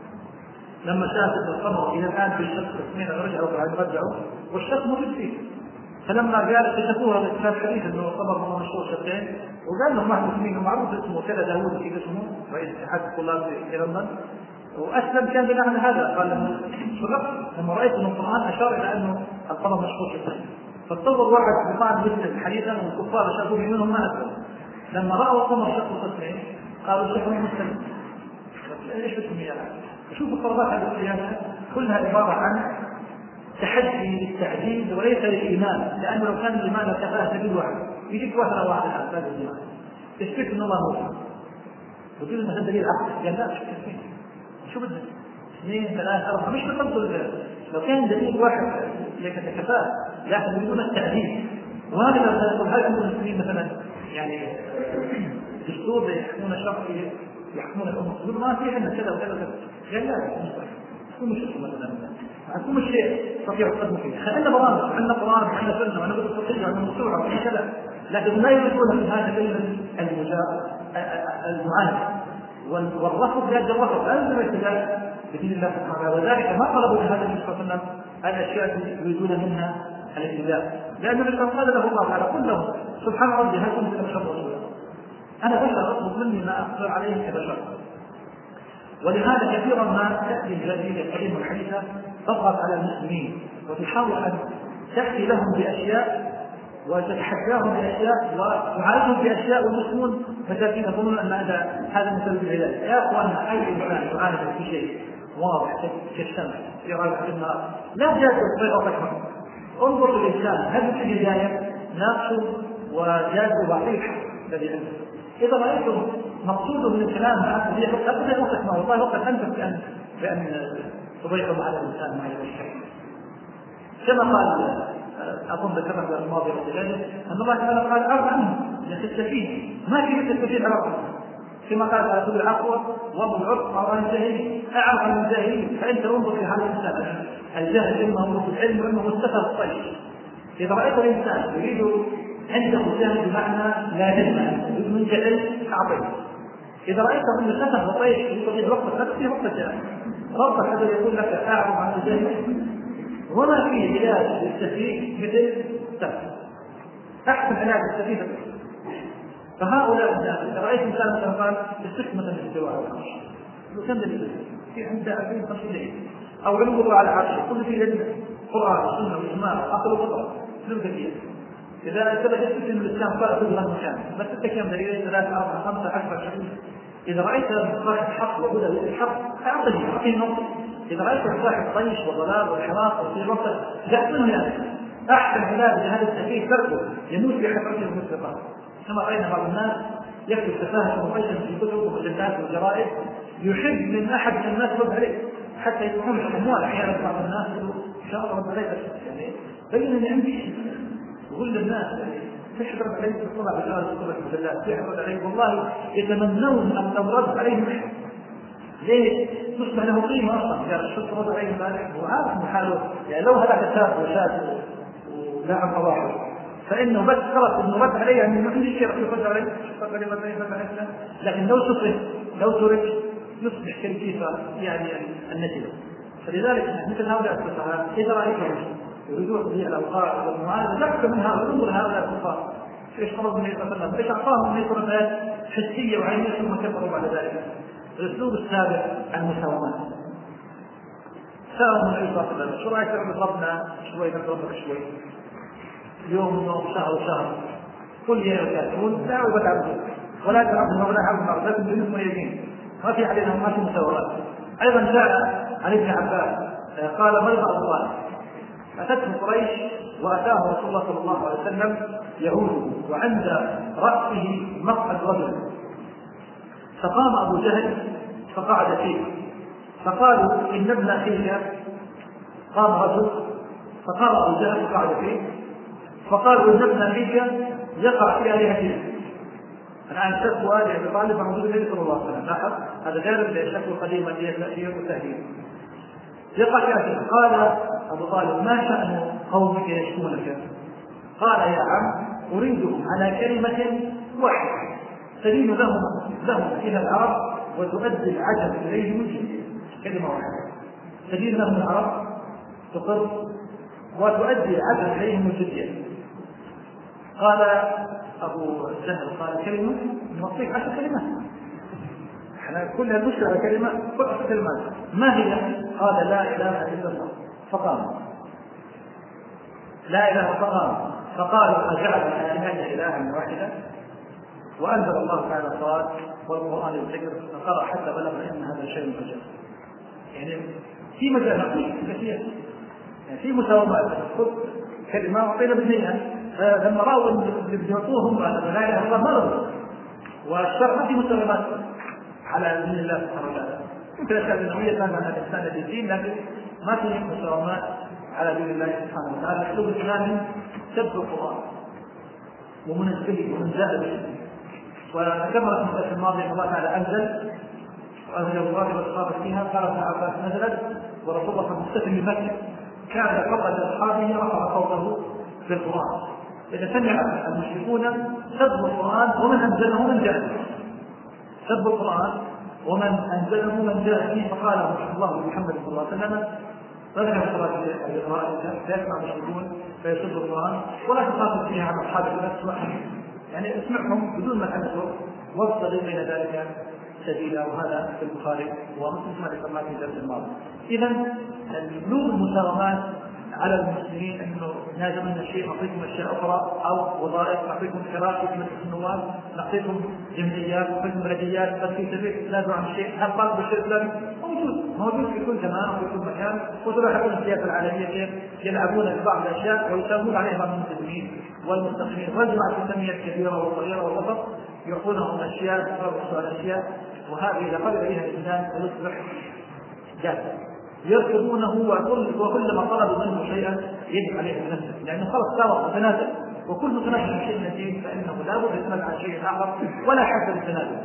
لما شاف القمر إلى الآن في الشخص اثنين رجعوا وبعد رجعوا والشخص موجود فيه. فلما قال اكتشفوها اكتشاف حديث انه القمر هو مشهور شخصين وقال لهم واحد مسلمين ومعروف اسمه كذا داوود في اسمه رئيس اتحاد الطلاب في لندن واسلم كان بناء على هذا قال لهم شرفت لما رايت ان القران اشار الى انه القمر مشهور شخصين. فتصور واحد بطعن مثل حديثا والكفار شافوا منهم ما اسلم لما راوا القمر شخص شخصين قالوا شخص مسلم. ايش بسميه يعني؟ شوفوا القرارات هذه السياسه كلها عباره عن تحدي للتعديل وليس للإيمان لأنه لو كان الإيمان لكفاءة سبيل واحد يجيك واحد واحد على أسباب الإيمان تشكيك إن الله موجود وتقول إن هذا دليل عقل قال لا تشكيك فيه شو بدنا اثنين ثلاثة أربعة مش بتفضل لو كان دليل واحد لكفاءة لكن بدون التعديل. وهذا لو تقول هذا المسلمين مثلا يعني دستور يحكمون شرعي يحكمون الأمة يقول ما في عندنا كذا وكذا وكذا قال لا كل شيء مثلا كل شيء تستطيع القدم فيه عندنا برامج عندنا قرآن عندنا سنة وعندنا كتب فقهية وعندنا موسوعة وعندنا كذا لكن لا يريدون في هذا كلمة المعاند والرفض لا الرفض لا يلزم الاتجاه بدين الله سبحانه وذلك ما طلبوا من هذا النبي صلى الله عليه وسلم الأشياء يريدون منها الاتجاه لأن النبي قال له الله تعالى قل له سبحان ربي هل كنت بشر رسولا أنا بشر أطلب مني ما أقدر عليه كبشر. ولهذا كثيرا ما تأتي الجديدة الكريمة الحديثة تضغط على المسلمين وتحاول أن تأتي لهم بأشياء وتتحداهم بأشياء وتعالجهم بأشياء والمسلمون مساكين يظنون أن هذا هذا مثل العلاج. يا أخوانا أي إنسان يعالج في شيء واضح كالشمس يرى في النار لا جاءت الطريقة تكبر. انظر للإنسان هل في البداية ناقشه وجاءت بعضيه الذي عنده. إذا رأيتم مقصوده من الكلام هذا أبدا وقت ما والله وقت أنت بأن بأن تضيعوا على الإنسان مع الشيء كما قال أظن ذكرنا في الماضي والجاهل أن الله تعالى قال أعرض عنه للسفيه ما في مثل السفيه عرض كما قال على كل العقوة وضع العرض أو عن الجاهلين أعرض عن الجاهلين. فأنت انظر في هذا الإنسان الجاهل إما هو في العلم وإما هو السفر الطيش. إذا رأيت الإنسان يريد عنده جهل بمعنى لا جهل يريد من جهل أعطيه. إذا رأيت أن السفر الطيش يستطيع وقت نفسه وقت الجهل ربك هذا يقول لك أعرض عن الجاهلين وما فيه علاج للسفيه مثل السفر أحسن علاج للسفيه. فهؤلاء الناس إذا رأيت إنسان مثلا قال السكمة من الاستواء على العرش وكم دليل في عنده أربعين خمسين أو علو الله على العرش كل في لدينا قرآن سنة وإجماع عقل وفطرة كل كثير. إذا ثبت السكن من الإسلام قال كل هذا المكان بس أنت كم دليل ثلاثة أربعة خمسة عشرة عشرين. إذا رأيت صاحب حق وهدى الحق أعطيه أعطيه نقطة. إذا رأيت صاحب طيش وضلال والحراق وفي وقت جعلنه يعني أحسن علاج لهذا السفيه تركه يموت في حفرته المسبقات. كما رأينا بعض الناس يكتب تفاهة مفيشا في كتب ومجلات والجرائد يحب من أحد من الناس رد عليه حتى يكون الأموال أحيانا بعض الناس إن شاء الله رد عليه يعني بين أن عندي يقول للناس يعني تحضر عليه الصلاة بشارة الصلاة المجلات يحضر عليه والله يتمنون أن لو رد عليهم ليه تصبح له قيمة أصلا قال الشرطة رد عليه مالك وعارف محاله يعني لو هذا كتاب وشاد ولعب أواحد فإنه بس خلاص إنه رد عليه يعني ما في شيء يرد عليه لكن لو ترك لو ترك يصبح كالكيفة يعني النتيجة. فلذلك مثل هؤلاء الفقهاء إذا رأيتهم يريدون تضييع الأوقات والمعارضة لا من هؤلاء انظر هؤلاء الكفار ايش طلبوا النبي صلى الله عليه وسلم؟ ايش اعطاهم من طلبات حسيه وعينيه ثم كفروا بعد ذلك. الاسلوب السابق المساومات. ساوموا النبي صلى الله عليه وسلم، شو رايك لو نضربنا شوي نضربك شوي؟ يوم يوم شهر شهر كل يوم ياتون لا وبتعبوا ولا تعبوا ولا تعبوا لكن بدون مريضين ما في علينا ما في مساومات. ايضا جاء عن ابن عباس قال مرض الله أتته قريش وأتاه رسول الله صلى الله عليه وسلم يعود وعند رأسه مقعد رجل، فقام أبو جهل فقعد فيه فقالوا إن ابن أخيك. قام رجل فقام أبو جهل فقعد فيه فقالوا إن ابن أخيك يقع في آلهتنا. الآن شكوى لأبي طالب موجود النبي صلى الله عليه وسلم. لاحظ هذا غير الشكوى القديمة اللي هي التأثير والتهديد. يقع في آلهتنا. قال أبو طالب ما شأن قومك يشكونك؟ قال يا عم أريدهم على كلمة واحدة تدين لهم لهم إلى العرب وتؤدي العجب إليهم الجزية. كلمة واحدة تدين لهم العرب تقر وتؤدي العجب إليهم الجزية. قال أبو جهل قال كلمة نعطيك عشر كلمات احنا كلها نشرع كلمة كل عشر كلمات ما هي؟ قال لا إله إلا الله. فقام لا إله فقام فقالوا أجعل الآلهة إلها واحدة وأنزل الله تعالى الصلاة والقرآن الذكر فقرأ حتى بلغ أن هذا شيء عجب. يعني في مجال نقول كثير يعني في مساومات كلمة أعطينا بالنية لما رأوا اللي بيعطوهم على لا إله إلا الله مرضوا والشرع ما في مساومات على دين الله سبحانه وتعالى. يمكن الأشياء الدنيوية كان عن الإنسان الدين لكن ما في مساومات على دين الله سبحانه وتعالى. الأسلوب الثاني سب القرآن ومنزله ومن به. وذكرنا في الحلقة الماضية أن الله تعالى أنزل وأنزل الواجب والصحابة فيها قال ابن عباس نزلت ورسول الله صلى الله عليه وسلم بمكة كان يقرأ لأصحابه رفع صوته بالقرآن. إذا سمع المشركون سب القرآن ومن أنزله من جاء سب القرآن ومن أنزله من جاء فيه فقال الله محمد صلى الله عليه وسلم فذكر صلاة الإقراء يسمع المشركون فيسب القرآن ولا تخاطب فيها عن أصحاب النفس يعني اسمعهم بدون ما تنسوا وابتغي بين ذلك سبيلا. وهذا في البخاري ومسلم كما ذكرنا في الدرس الماضي. إذا نور المساومات على المسلمين انه نازلنا شيء نعطيكم اشياء اخرى او وظائف نعطيكم حراك في مجلس النواب نعطيكم جمعيات نعطيكم بلديات بس في سبيل تنازعوا عن شيء هل قال بالشيء الثاني موجود موجود في كل زمان وفي كل مكان. وتلاحظون السياسه العالميه كيف يلعبون ببعض الاشياء ويساومون عليها بعض المسلمين والمستقيمين والجماعه الاسلاميه الكبيره والصغيره والوسط يعطونهم اشياء يفرقوا على اشياء وهذه اذا قبل بها الانسان فيصبح جاهزا يرفضونه وكل وكلما طلبوا منه شيئا يجب عليه بنفسه لانه خلص صار متنازل وكل متنازل شيء نتيجه فانه لا بد يتنازل عن شيء اخر ولا حد للتنازل.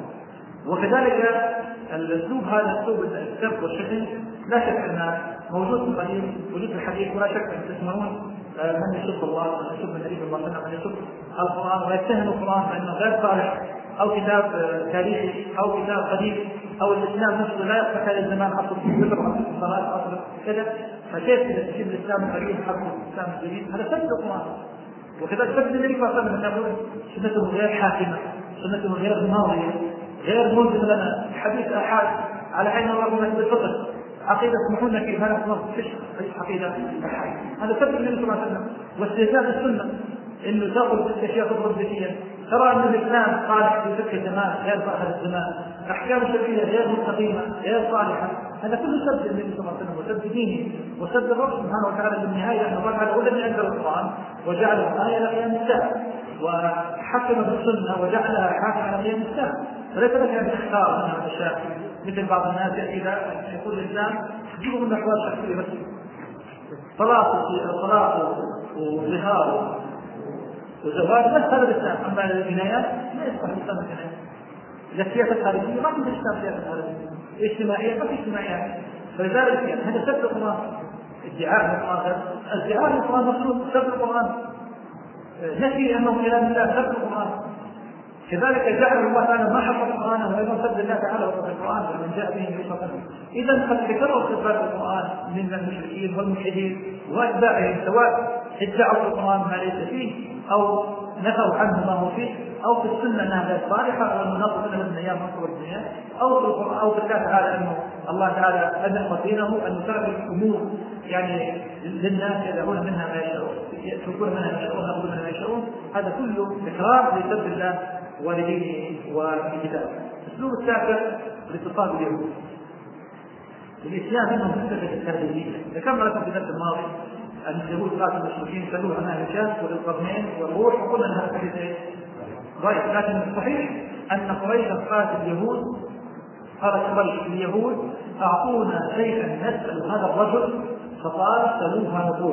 وكذلك الاسلوب هذا اسلوب السب والشتم لا شك انه موجود في القديم موجود في الحديث ولا شك ان تسمعون من يسب الله ومن يسب النبي صلى الله عليه وسلم من يسب القران ويتهم القران بانه غير صالح او كتاب تاريخي او كتاب قديم او الاسلام نفسه لا يصلح هذا الزمان اصل في الصلاه اصل كذا. فكيف اذا تجيب الاسلام القديم حق الاسلام الجديد هذا سب القران. وكذلك سب النبي صلى الله عليه وسلم انه سنته غير حاكمه سنته غير ماضيه غير ملزم لنا حديث احاد على عين الله بالفقه عقيده اسمحوا كيف هذا نص فيش عقيده احاد هذا سب النبي صلى الله عليه وسلم. واستهزاء السنه انه تاخذ اشياء تضرب فيها ترى ان الاسلام صالح في تلك الزمان غير صالح الزمان احكام شرعيه غير مستقيمه غير صالحه هذا كله سب النبي صلى الله عليه وسلم وسب دينه وسب الرب سبحانه وتعالى. بالنهايه ان الله تعالى هو الذي انزل القران وجعله ايه لقيام الساعه وحكم بالسنه وجعلها حاكم على قيام الساعه. فليس لك ان تختار من هذا الشيء مثل بعض الناس اذا يقول الاسلام تجيبوا من احوال شخصيه بس طلاق طلاق وظهار وزواج بس هذا الاسلام. اما الجنايات لا يصلح الاسلام الجنايات. اذا السياسه الخارجيه ما في الاسلام سياسه خارجيه اجتماعيه ما في اجتماعيات. فلذلك يعني هذا سب القران ادعاء القران ادعاء القران مخلوق سب القران نفي أنه كلام الله سب القرآن. كذلك جعل الله تعالى ما حفظ القرآن وأيضا سب الله تعالى وصف القرآن ومن جاء به يوسف. إذا قد تكرر صفات القرآن من المشركين والملحدين وأتباعهم، سواء ادعوا القرآن ما ليس فيه أو نفوا عنه ما هو فيه، أو في السنة أنها غير صالحة أو المناطق منها من أيام مصر والدنيا، أو في القرآن أو في الله تعالى أنه الله تعالى أدخل دينه أن ترك الأمور يعني للناس يدعون منها ما يشاءون، يتركون منها ما يشاءون، يأخذون منها ما يشاءون. هذا كله تكرار لسب الله ولدينه ولكتابه. الأسلوب التاسع الاتصال باليهود. الإسلام منهم فلسفة التهديدية. ذكرنا لكم في الدرس الماضي أن اليهود قاتلوا المشركين سألوه عن أهل الشام وللقرنين والروح وقلنا أن هذا الحديث ضعيف، لكن الصحيح أن قريش قاتل اليهود. قال قريش اليهود أعطونا شيئا نسأل هذا الرجل فقال سألوها نروح.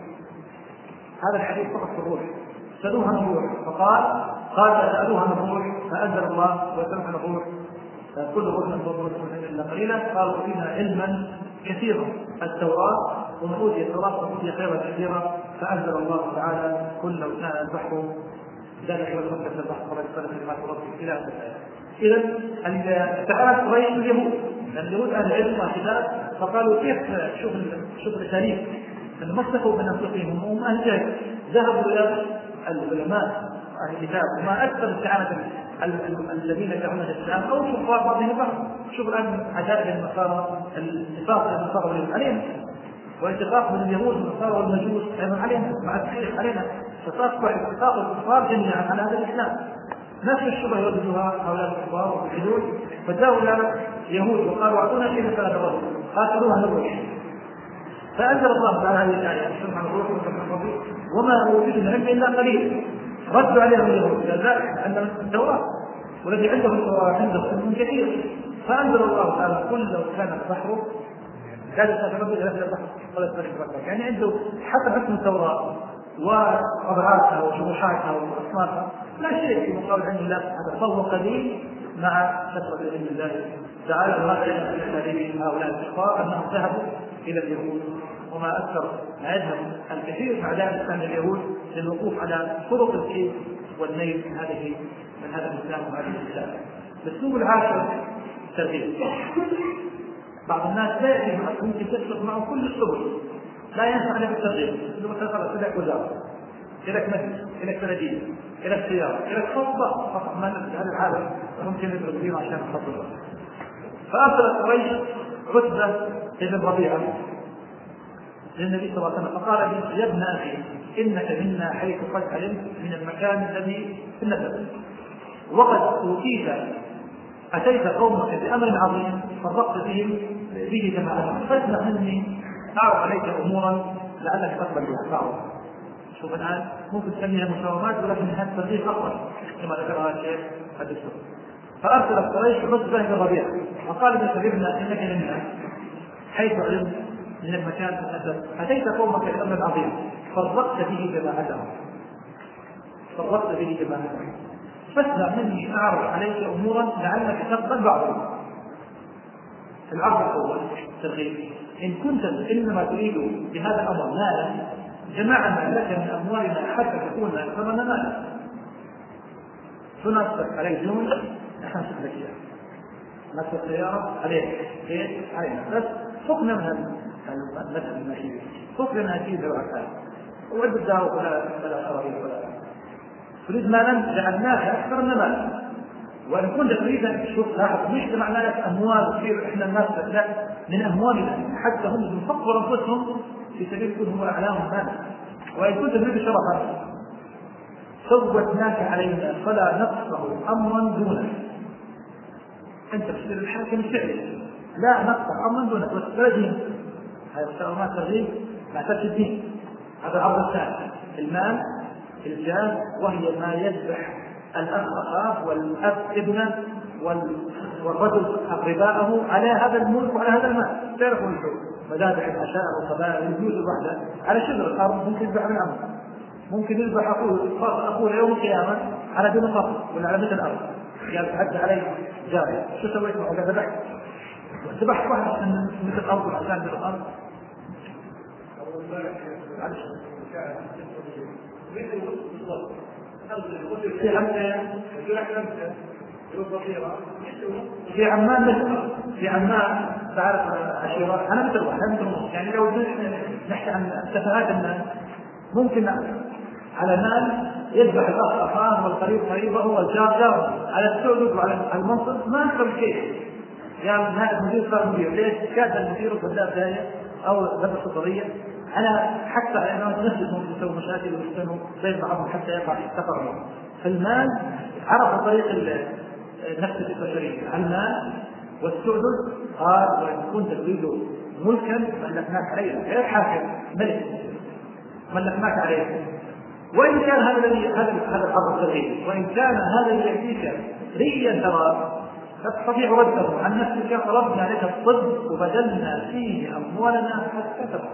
هذا الحديث فقط في الروح، سألوها نروح فقال قال سألوها نروح فأنزل الله وسمح نروح كل روح من ضمن إلا قليلا. قالوا فينا علما كثيرا التوراة ومن أوتي التوراة وأوتي خيرا كثيرا فأنزل الله تعالى كل لو كان البحر ذلك والمكة البحر قبل سنة كلمات ربك إلى آخر الآية. إذا تعالت قريش اليهود، لأن اليهود أهل العلم والكتاب، فقالوا كيف شغل شغل التاريخ أن مسكوا من أنفسهم هم أهل الجهل، ذهبوا إلى العلماء أهل الكتاب وما أكثر استعانة الذين يدعون الإسلام أو كفار بعضهم بعض. شوف الآن عجائب النصارى، الاتفاق بين النصارى واليهود علينا، واتفاق بين اليهود والنصارى والمجوس أيضا علينا مع التحريف علينا، فتصبح اتفاق الكفار جميعا على هذا الإسلام. نفس الشبهة يوجدها هؤلاء الكفار والحدود، فجاءوا إلى اليهود وقالوا أعطونا شيء مثل هذا الرجل قاتلوها نروح. فأنزل الله تعالى هذه الآية سمع الروح وسمع الربي وما أوتيتم من علم إلا قليل. ردوا عليهم اليهود ذلك عندهم التوراة والذي عندهم التوراة عندهم كثير. فأنزل الله تعالى قل لو كان البحر كان يتفرد إلى البحر ولا يتفرد البحر، يعني عنده حتى حكم التوراة وأضعافها وشروحاتها وأصنافها لا شيء في مقابل علم الله. هذا فضل قليل مع كثرة علم الله تعالى. وهذا يدل على تاريخ هؤلاء الكفار أنهم ذهبوا إلى اليهود، وما أكثر ما يذهب الكثير مع أعداء الإسلام اليهود للوقوف على طرق الكيد والنيل من هذه من هذا الإسلام وهذه الإسلام. الأسلوب العاشر الترغيب. بعض الناس لا يعرف ممكن تسلك معه كل السبل لا ينفع له الترغيب. لو تخلص لك وزارة، لك مجلس، لك سندين، لك سيارة، لك خطبة فقط ما نفس هذا العالم ممكن يدرس فيه عشان خطبة. فأرسل قريش عتبة ابن ربيعة للنبي صلى الله عليه وسلم فقال لي يا ابن أخي إنك منا حيث قد علمت من المكان الذي في النسب، وقد أوتيت أتيت قومك بأمر عظيم فرقت بهم به جماعتهم، فاسمع مني أعرض عليك أمورا لعلك تقبل بها بعض. شوف الآن ممكن تسميها مساومات ولكن هذا الترغيب أفضل كما ذكرها الشيخ الدكتور. فأرسل قريش عتبة بن ربيعة فقال لي سيدنا إنك منا حيث علمت من المكان الأسد أتيت قومك بأمر عظيم فرقت به جماعتهم فرقت به جماعتهم فاسمع مني أعرض عليك أمورا لعلك تقبل بعضهم. العرض الأول الترغيب. إن كنت إنما تريد بهذا الأمر مالا جمعنا لك من أموالنا حتى تكون ثمن مالا تنصب عليك دون نحن نسبك إياه نصب السيارة عليك بيت علينا بس فقنا من هذا المثل المشي فقنا من هذه الرعاية وعد الدعوة ولا ولا خرابيط ولا تريد مالا جعلناك أكثر من مال. وإن كنت تريد أن تشوف لاحظ مش جمعنا لك أموال تصير إحنا الناس لا من أموالنا حتى هم يفكروا أنفسهم في سبيل يكون هو أعلاهم مالا. وإن كنت تريد شرفا صوتناك علينا فلا نقصه أمرا دونك. أنت تصير الحاكم الفعلي لا نقصه أمرا دونك ولا دين. هذا السؤال ترغيب ما تفسد الدين. هذا العرض الثاني المال الجاه وهي ما يذبح الأخ أخاه والأب ابنه والرجل أقرباءه على هذا الملك وعلى هذا المال. تعرفوا الحوت مذابح العشاء والقبائل الجيوش الواحدة على شبر الأرض ممكن يذبح من عمه ممكن يذبح أخوه أخوه يوم القيامة على دون قبر ولا على مثل الأرض. قال تعدى عليه جاري شو سويت معه؟ قال ذبحت ذبحت واحد من مثل الأرض وعشان مثل الأرض. في عمان مثل في عمان تعرف عشيرات أنا مثل واحد مثل نص يعني لو نحكي عن تفاهات الناس ممكن على مال يذبح الأخ أخاه والقريب قريبه والجار جاره على السعودة وعلى المنصب ما أكثر شيء يعني هذا المدير صار مدير ليش كاد المدير وكذاب داية أو ذبح القضية أنا حتى أنا نفسي ممكن يسوي مشاكل ويستنوا بين بعضهم حتى يقع التفرق. فالمال عرف طريق النفس البشرية المال والسعدل قال وإن كنت تريد ملكا ملكناك عليه غير حاكم ملك ملكناك عليه وإن كان هذا الذي هذا هذا الحظ الصغير وإن كان هذا الذي يأتيك ريا ترى تستطيع رده عن نفسك طلبنا لك الطب وبدلنا فيه أموالنا حتى تبقى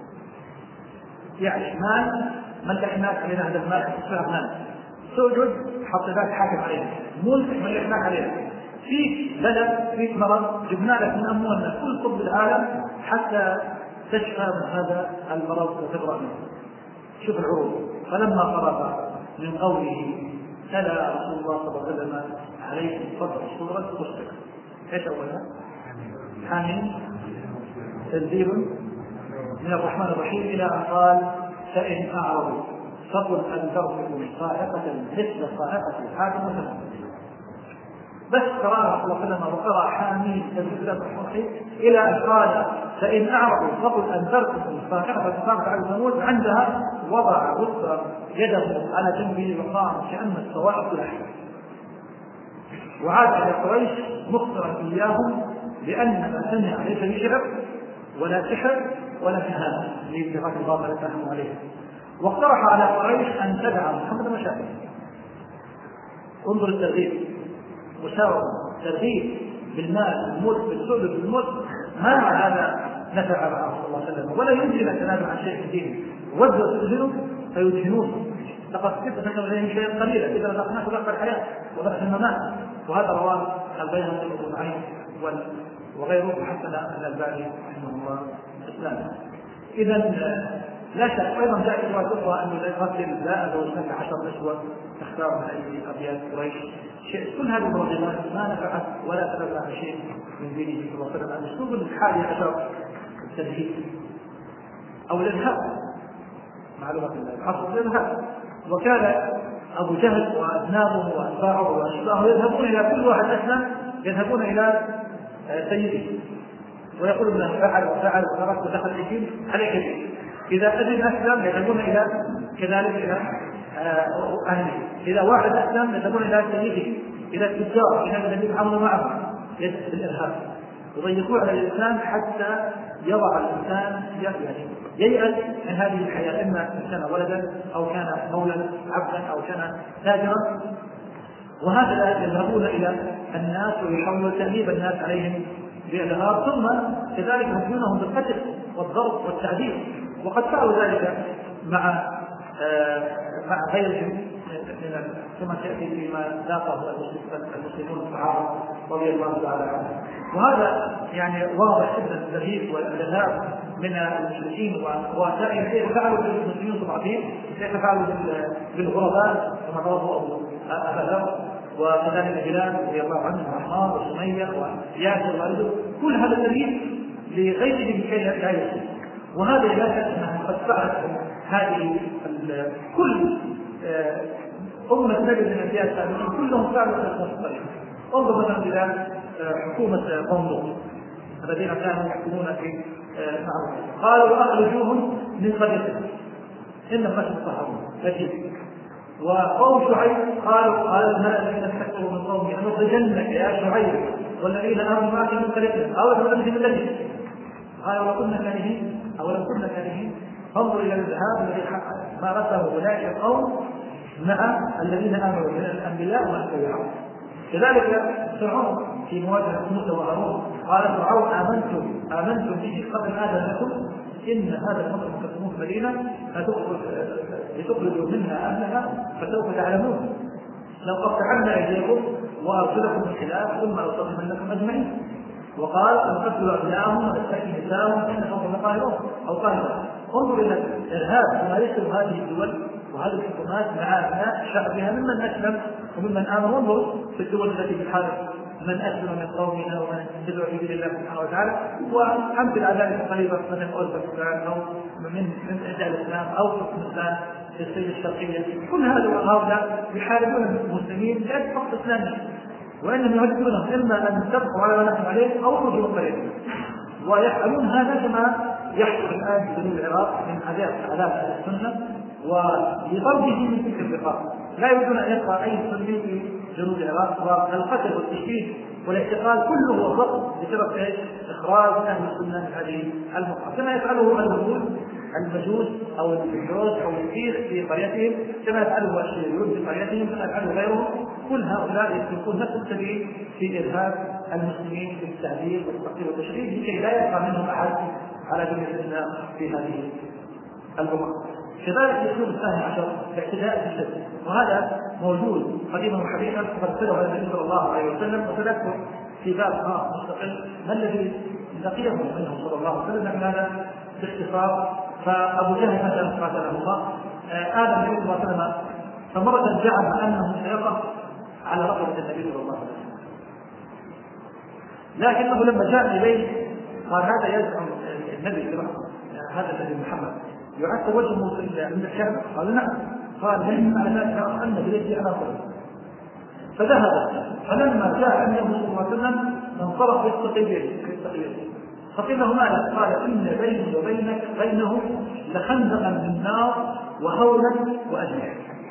يعني مال ملكناك علينا هذا المال حتى مال سجد حطيناك حاكم عليه ملك ملكناك عليه فيك بلد فيك مرض جبنا لك من أموالنا كل طب العالم حتى تشفى من هذا المرض وتبرأ منه. شوف العروض فلما فرغ من قوله تلا رسول الله صلى الله عليه وسلم عليه الصدر سورة مشركة ايش أولها؟ حامين تنزيل من الرحمن الرحيم إلى أن قال فإن أعرضوا فقل أنذرتكم صاعقة مثل صاعقة الحاكم وسلم بس قرأها صلى الله عليه وسلم وقرأ حامين تنزيل الرحمن إلى أن قال فإن أعرضوا فقل أنذرتكم صاعقة صاعقة على ثمود عندها وضع وسط يده على جنبه وقام كأن الصواعق الأحياء وعاد على قريش مخبرا إياهم بأن ما سمع ليس بشعر ولا سحر ولا كهانة لابتغاء الباطل التهم عليه واقترح على قريش أن تدعى محمد مشاكل. انظر الترغيب مشاورة ترغيب بالمال بالملك بالسعود بالملك ما هذا نفع معه صلى الله عليه وسلم ولا يمكن أن تنازع عن شيء دينه ودوا تدهنوا فيدهنون لقد كنت تكون لهم شيئا قليلا إذا رزقناك ضعف الحياة وضعف الممات وهذا رواه البيهقي وابن معين وغيره حسن الألباني رحمه الله الإسلام. إذا لا شك أيضا جاءت رواية أخرى أنه لا يقتل لا أزوج لك عشر نسوة تختار من أي أبيات قريش شيء كل هذه المرجمات ما نفعت ولا تنفع شيء من دينه صلى الله عليه وسلم. الأسلوب الحالي عشر التنهيد أو الإرهاب معلومة الحصر الإرهاب وكان أبو جهل وأذنابه وأتباعه وأشباهه يذهبون إلى كل واحد أسلم يذهبون إلى سيده ويقول له فعل وفعل وترك ودخل الدين عليك به. إذا أذن أسلم يذهبون إلى كذلك إلى أهله. إذا واحد أسلم يذهبون إلى سيده إلى التجار إلى الذين يتعاملون معهم بالإرهاب يضيقون على الإنسان حتى يضع الإنسان يعني ييأس من هذه الحياة إما كان ولدا أو كان مولا عبدا أو كان تاجرا وهكذا يذهبون إلى الناس ويحاولون تأديب الناس عليهم بالإرهاب ثم كذلك يهدونهم بالقتل والضرب والتعذيب وقد فعلوا ذلك مع آه مع غيرهم كما تأتي فيما ذاقه المسلمون الصحابة رضي الله تعالى عنهم. وهذا يعني واضح جدا الترهيب والإرهاب من المشركين وسائر كيف فعلوا بالمسلمين المستضعفين كيف فعلوا بالغرباء كما ضربوا أبا ذر وكذلك بلال رضي الله عنه وعمار وسمية وياسر وغيره كل هذا الترهيب لغيرهم كي لا يصير. وهذا لا شك أنها قد فعلت هذه كل أمة نجد من الأنبياء السابقين كلهم فعلوا نفس الطريقة. انظر مثلا إلى حكومة قوم الذين كانوا يحكمون في معهم قالوا أخرجوهم من قريتهم إنهم مشوا الصحابة فجيب وقوم شعيب قالوا قال الملأ الذين استكبروا من قومه لنخرجنك يا شعيب والذين آمنوا معك من قريتهم أو لنخرجنك من الذين قالوا لو كنا كارهين أو لو كنا كارهين فانظر إلى الذهاب الذي مارسه أولئك القوم مع الذين آمنوا من الأنبياء والأنبياء. كذلك فرعون في مواجهة موسى وهارون قال فرعون آمنتم آمنتم به قبل آذن لكم إن هذا الأمر مكتمون في المدينة لتخرجوا منها أهلها فسوف تعلمون لو قطعنا أيديكم وأرجلكم من خلاف ثم لأصطدمنكم أجمعين. وقال نقتل أبناءهم ونستحيي نساءهم إن فوق قاهرون أو قاهرة. انظر إلى الإرهاب وما يشبه هذه الدول وهذه الحكومات مع أبناء شعبها ممن أسلم وممن آمن. وانظر في الدول التي تحارب من أسلم من قومنا ومن يدعو في دين الله سبحانه وتعالى، وأمثل على ذلك قريبا مثل أوزبكستان أو من من إعداء الإسلام أو تركمانستان في الصين الشرقية. كل هؤلاء يحاربون المسلمين لأجل فقط إسلامهم، وإنهم يهددونهم إما أن تبقوا على ما نحن عليه أو يخرجوا من قريتهم. ويفعلون هذا كما يحصل الآن في جنوب العراق من عذاب عذاب أهل السنة ولطرده من تلك البقاع. لا يريدون أن يبقى أي سني في جنوب العراق، والقتل والتشريد والاعتقال كله هو الضغط بسبب إخراج أهل السنة من هذه المقاطع، كما يفعله اليهود المجوس أو الهندوس أو السيخ في قريتهم، كما يفعله الشيوعيون في قريتهم، كما يفعله غيرهم. كل هؤلاء يسلكون نفس السبيل في إرهاب المسلمين بالتعذيب والتقتيل والتشريد لكي لا يبقى منهم أحد على دين الإسلام في هذه الأمة. كذلك الأسلوب الثاني عشر الاعتداء في الشد، وهذا موجود قديما وحديثا قد سلم النبي صلى الله عليه وسلم، وسنذكر في باب خاص مستقل ما الذي لقيه منه صلى الله عليه وسلم، لكن هذا باختصار. فأبو جهل مثلا قاتله الله آدم النبي صلى الله عليه وسلم، فمرة زعم أنه سيقف على رقبة النبي صلى الله عليه وسلم، لكنه لما جاء إليه قال هذا يزعم النبي هذا الذي محمد يعثر وجهه عند الكعبة. قال نعم. قال هل على ذلك أن بيدي على قلبه. فذهب، فلما جاء النبي صلى الله عليه وسلم انطلق يستقي بيده، فقيل له ماذا؟ قال إن بيني وبينك بينه لخندقا من نار وهولا وأجنحة.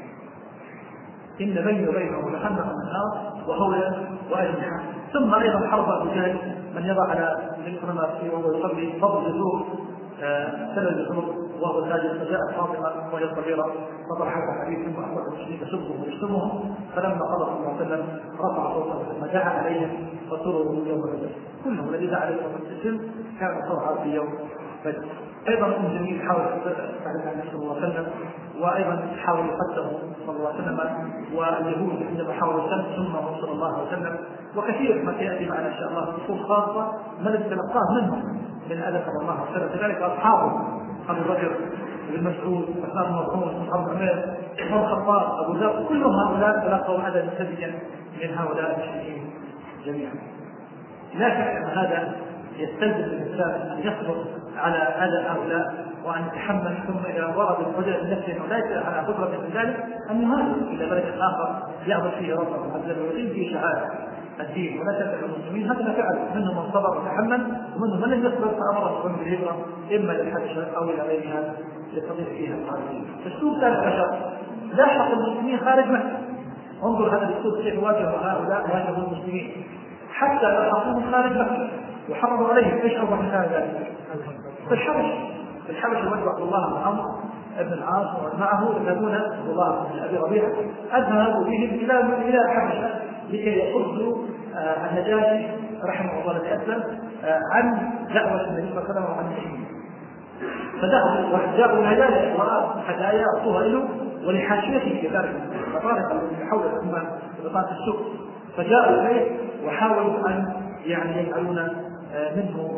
إن بيني وبينه لخندقا من نار وهولا وأجنحة. ثم أيضا حرب أبو جهل من يضع على الإكرامات وهو يصلي فضل الزور سلل الزور وهو ساجد، فجاءت فاطمة وهي صغيرة فطرحت حديثهم وأخذ المسلمين تسبهم ويشتمهم، فلما قضى صلى الله عليه وسلم رفع صوته ثم دعا عليهم فصروا يوم بدر. كلهم الذي دعا عليهم الاسم كان صرعا في يوم بدر. أيضا ابن جميل حاول تعرف عن صلى الله عليه وسلم، وأيضا حاول يقدمه صلى الله عليه وسلم، واليهود عندما حاولوا سنه صلى الله عليه وسلم، وكثير ما سيأتي معنا إن شاء الله نصوص خاصة من تلقاه منهم من أدب صلى الله عليه وسلم. كذلك أصحابه أبو بكر بن مسعود وعثمان بن مظعون وأبو عمير وعمر الخطاب أبو ذر، كلهم هؤلاء تلقوا أدبا سذجا من هؤلاء المشركين جميعا. لا شك أن هذا يستلزم الإنسان أن يصبر على أذى هؤلاء وأن يتحمل، ثم إذا ورد القدرة بنفسه وليس على قدرة من ذلك أن يهاجر إلى بلد آخر يعبد فيه ربه عز وجل ويقيم فيه شعائر الدين ولا تتبع المسلمين. هذا ما فعل، منهم من صبر وتحمل ومنهم من لم يصبر فأمره بالهجرة إما للحبشة أو إلى غيرها يستطيع فيها الخارجين. الأسلوب ثالث عشر لاحق المسلمين خارج مكة. انظر هذا الأسلوب كيف واجه هؤلاء واجهوا المسلمين حتى لاحقوهم خارج مكة وحرموا عليهم. ايش أوضح مثال ذلك؟ في الحبش في الحبش وجه عبد الله بن عمرو ابن العاص ومعه يذهبون عبد الله بن ابي ربيعه اذهبوا بهم الى الى الحبشه لكي يصدوا النجاشي رحمه الله الاسلم عن دعوه النبي صلى الله عليه وسلم وعن المسلمين. فذهبوا وجاءوا النجاشي وهدايا اعطوها له ولحاشيته كذلك فطارق الذي حول الامه بطاقه السوق، فجاءوا اليه وحاولوا ان يعني يجعلون منه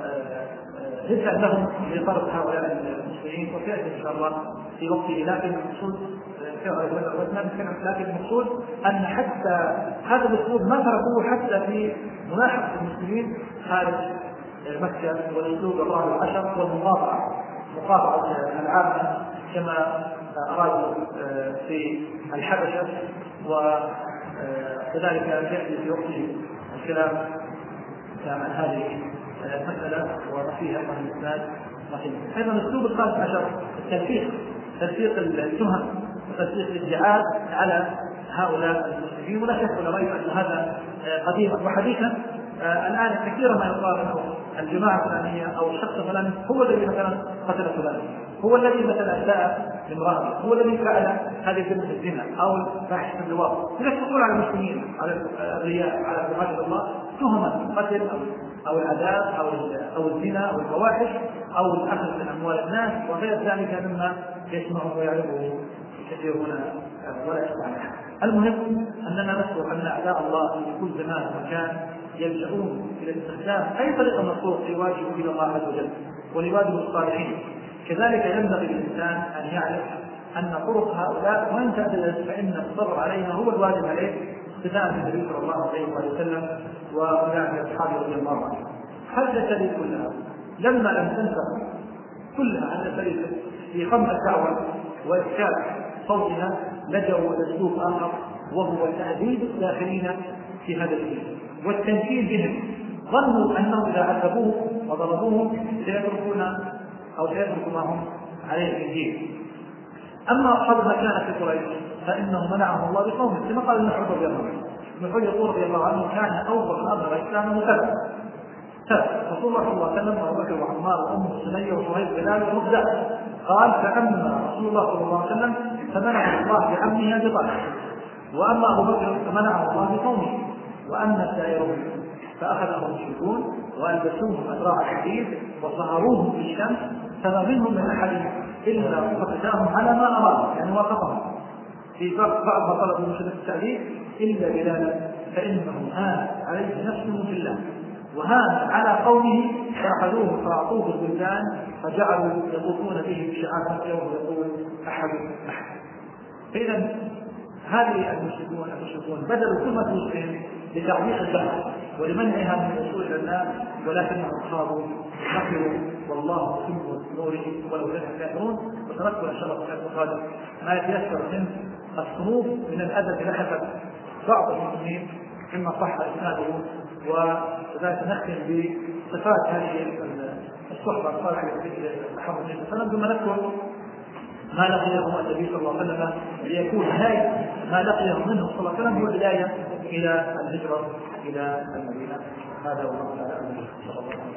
رجع لهم لطرد هؤلاء المسلمين، وسيأتي إن شاء الله في وقته. لكن المقصود لكن المقصود أن حتى هذا الأسلوب ما تركوه حتى في ملاحقة المسلمين خارج مكة، والأسلوب الرابع عشر والمقاطعة، مقاطعة العامة كما أرادوا في الحبشة، وكذلك يأتي في وقته الكلام عن هذه المسألة وفيها أيضا الإسناد رحيم. أيضا الأسلوب الخامس عشر التلفيق، تلفيق التهم وتلفيق الادعاء على هؤلاء المسلمين. ولا شك ولا ريب أن هذا قديما وحديثا الآن كثيرا ما يقال أنه الجماعة الفلانية أو الشخص الفلاني هو الذي مثلا قتل فلان، هو الذي مثلا أساء لامرأة، هو الذي فعل هذه جريمة الزنا أو فاحشة اللواط. لذلك تقول على المسلمين على الرياء على عباد الله تهمة قتل أو العذاب أو أو الزنا أو الفواحش أو الأخذ من أموال الناس وغير ذلك مما يسمعه ويعرفه كثيرون ولا يستعنى. المهم أننا نذكر أن أعداء الله في كل زمان ومكان يلجؤون إلى استخدام أي طريقة مشروع لواجهه إلى الله عز وجل ولواجه الصالحين. كذلك ينبغي للإنسان أن يعرف أن طرق هؤلاء وإن تعددت فإن الصبر عليها هو الواجب عليه اقتداء بالنبي صلى الله عليه وسلم وأولئك أصحابه رضي الله عنهم. هذه الأساليب كلها لما لم تنسخ كلها عن الأساليب في خمس دعوة وإسكات صوتها لجأوا إلى أسلوب آخر وهو تأديب الداخلين في هذا الدين والتنكيل بهم. ظنوا أنهم إذا عذبوه وضربوه سيتركون أو سيتركوا ما هم عليه في الدين. أما أصحاب المكانة في قريش فإنه منعهم الله بقومه كما قال ابن مسعود رضي الله عنه. ابن مسعود يقول رضي الله عنه كان أول ما أظهر إسلامه ثلاث رسول الله صلى الله عليه وسلم وأبو بكر وعمار وأم سمية وصهيب بلال ومقداد. قال فأما رسول الله صلى الله عليه وسلم فمنعه الله بعمه أبي طالب، وأما أبو بكر فمنعه الله بقومه، وأما سائرهم فأخذهم المشركون وألبسوهم أدراع الحديد وصهروهم في الشمس فما منهم من أحد إلا وقتاهم على ما أراد، يعني وافقهم في بعض ما طلبوا من شدة التعذيب إلا بلالا فإنه هان عليه نفسه في الله وهان على قومه فأخذوه فأعطوه البلدان فجعلوا يطوفون به بشعار يوم يقول أحد أحد. فإذا هذه المشركون المشركون بدلوا كل ما توصيهم لتعميق الدعوة ولمنعها من الوصول إلى الناس، ولكنهم خاضوا خسروا والله يتم نوره ولو كان الكافرون. وتركوا إن شاء الله في القادم ما يتيسر من الصنوف من الأدب لحفظ بعض المسلمين مما صح إسناده، وكذلك نختم بصفات هذه الصحبة الصالحة التي محمد صلى الله عليه وسلم ثم نذكر ما لقيه النبي صلى الله عليه وسلم ليكون نهاية ما لقيه منه صلى الله عليه وسلم هو بداية إلى الهجرة إلى المدينة. هذا والله تعالى أعلم.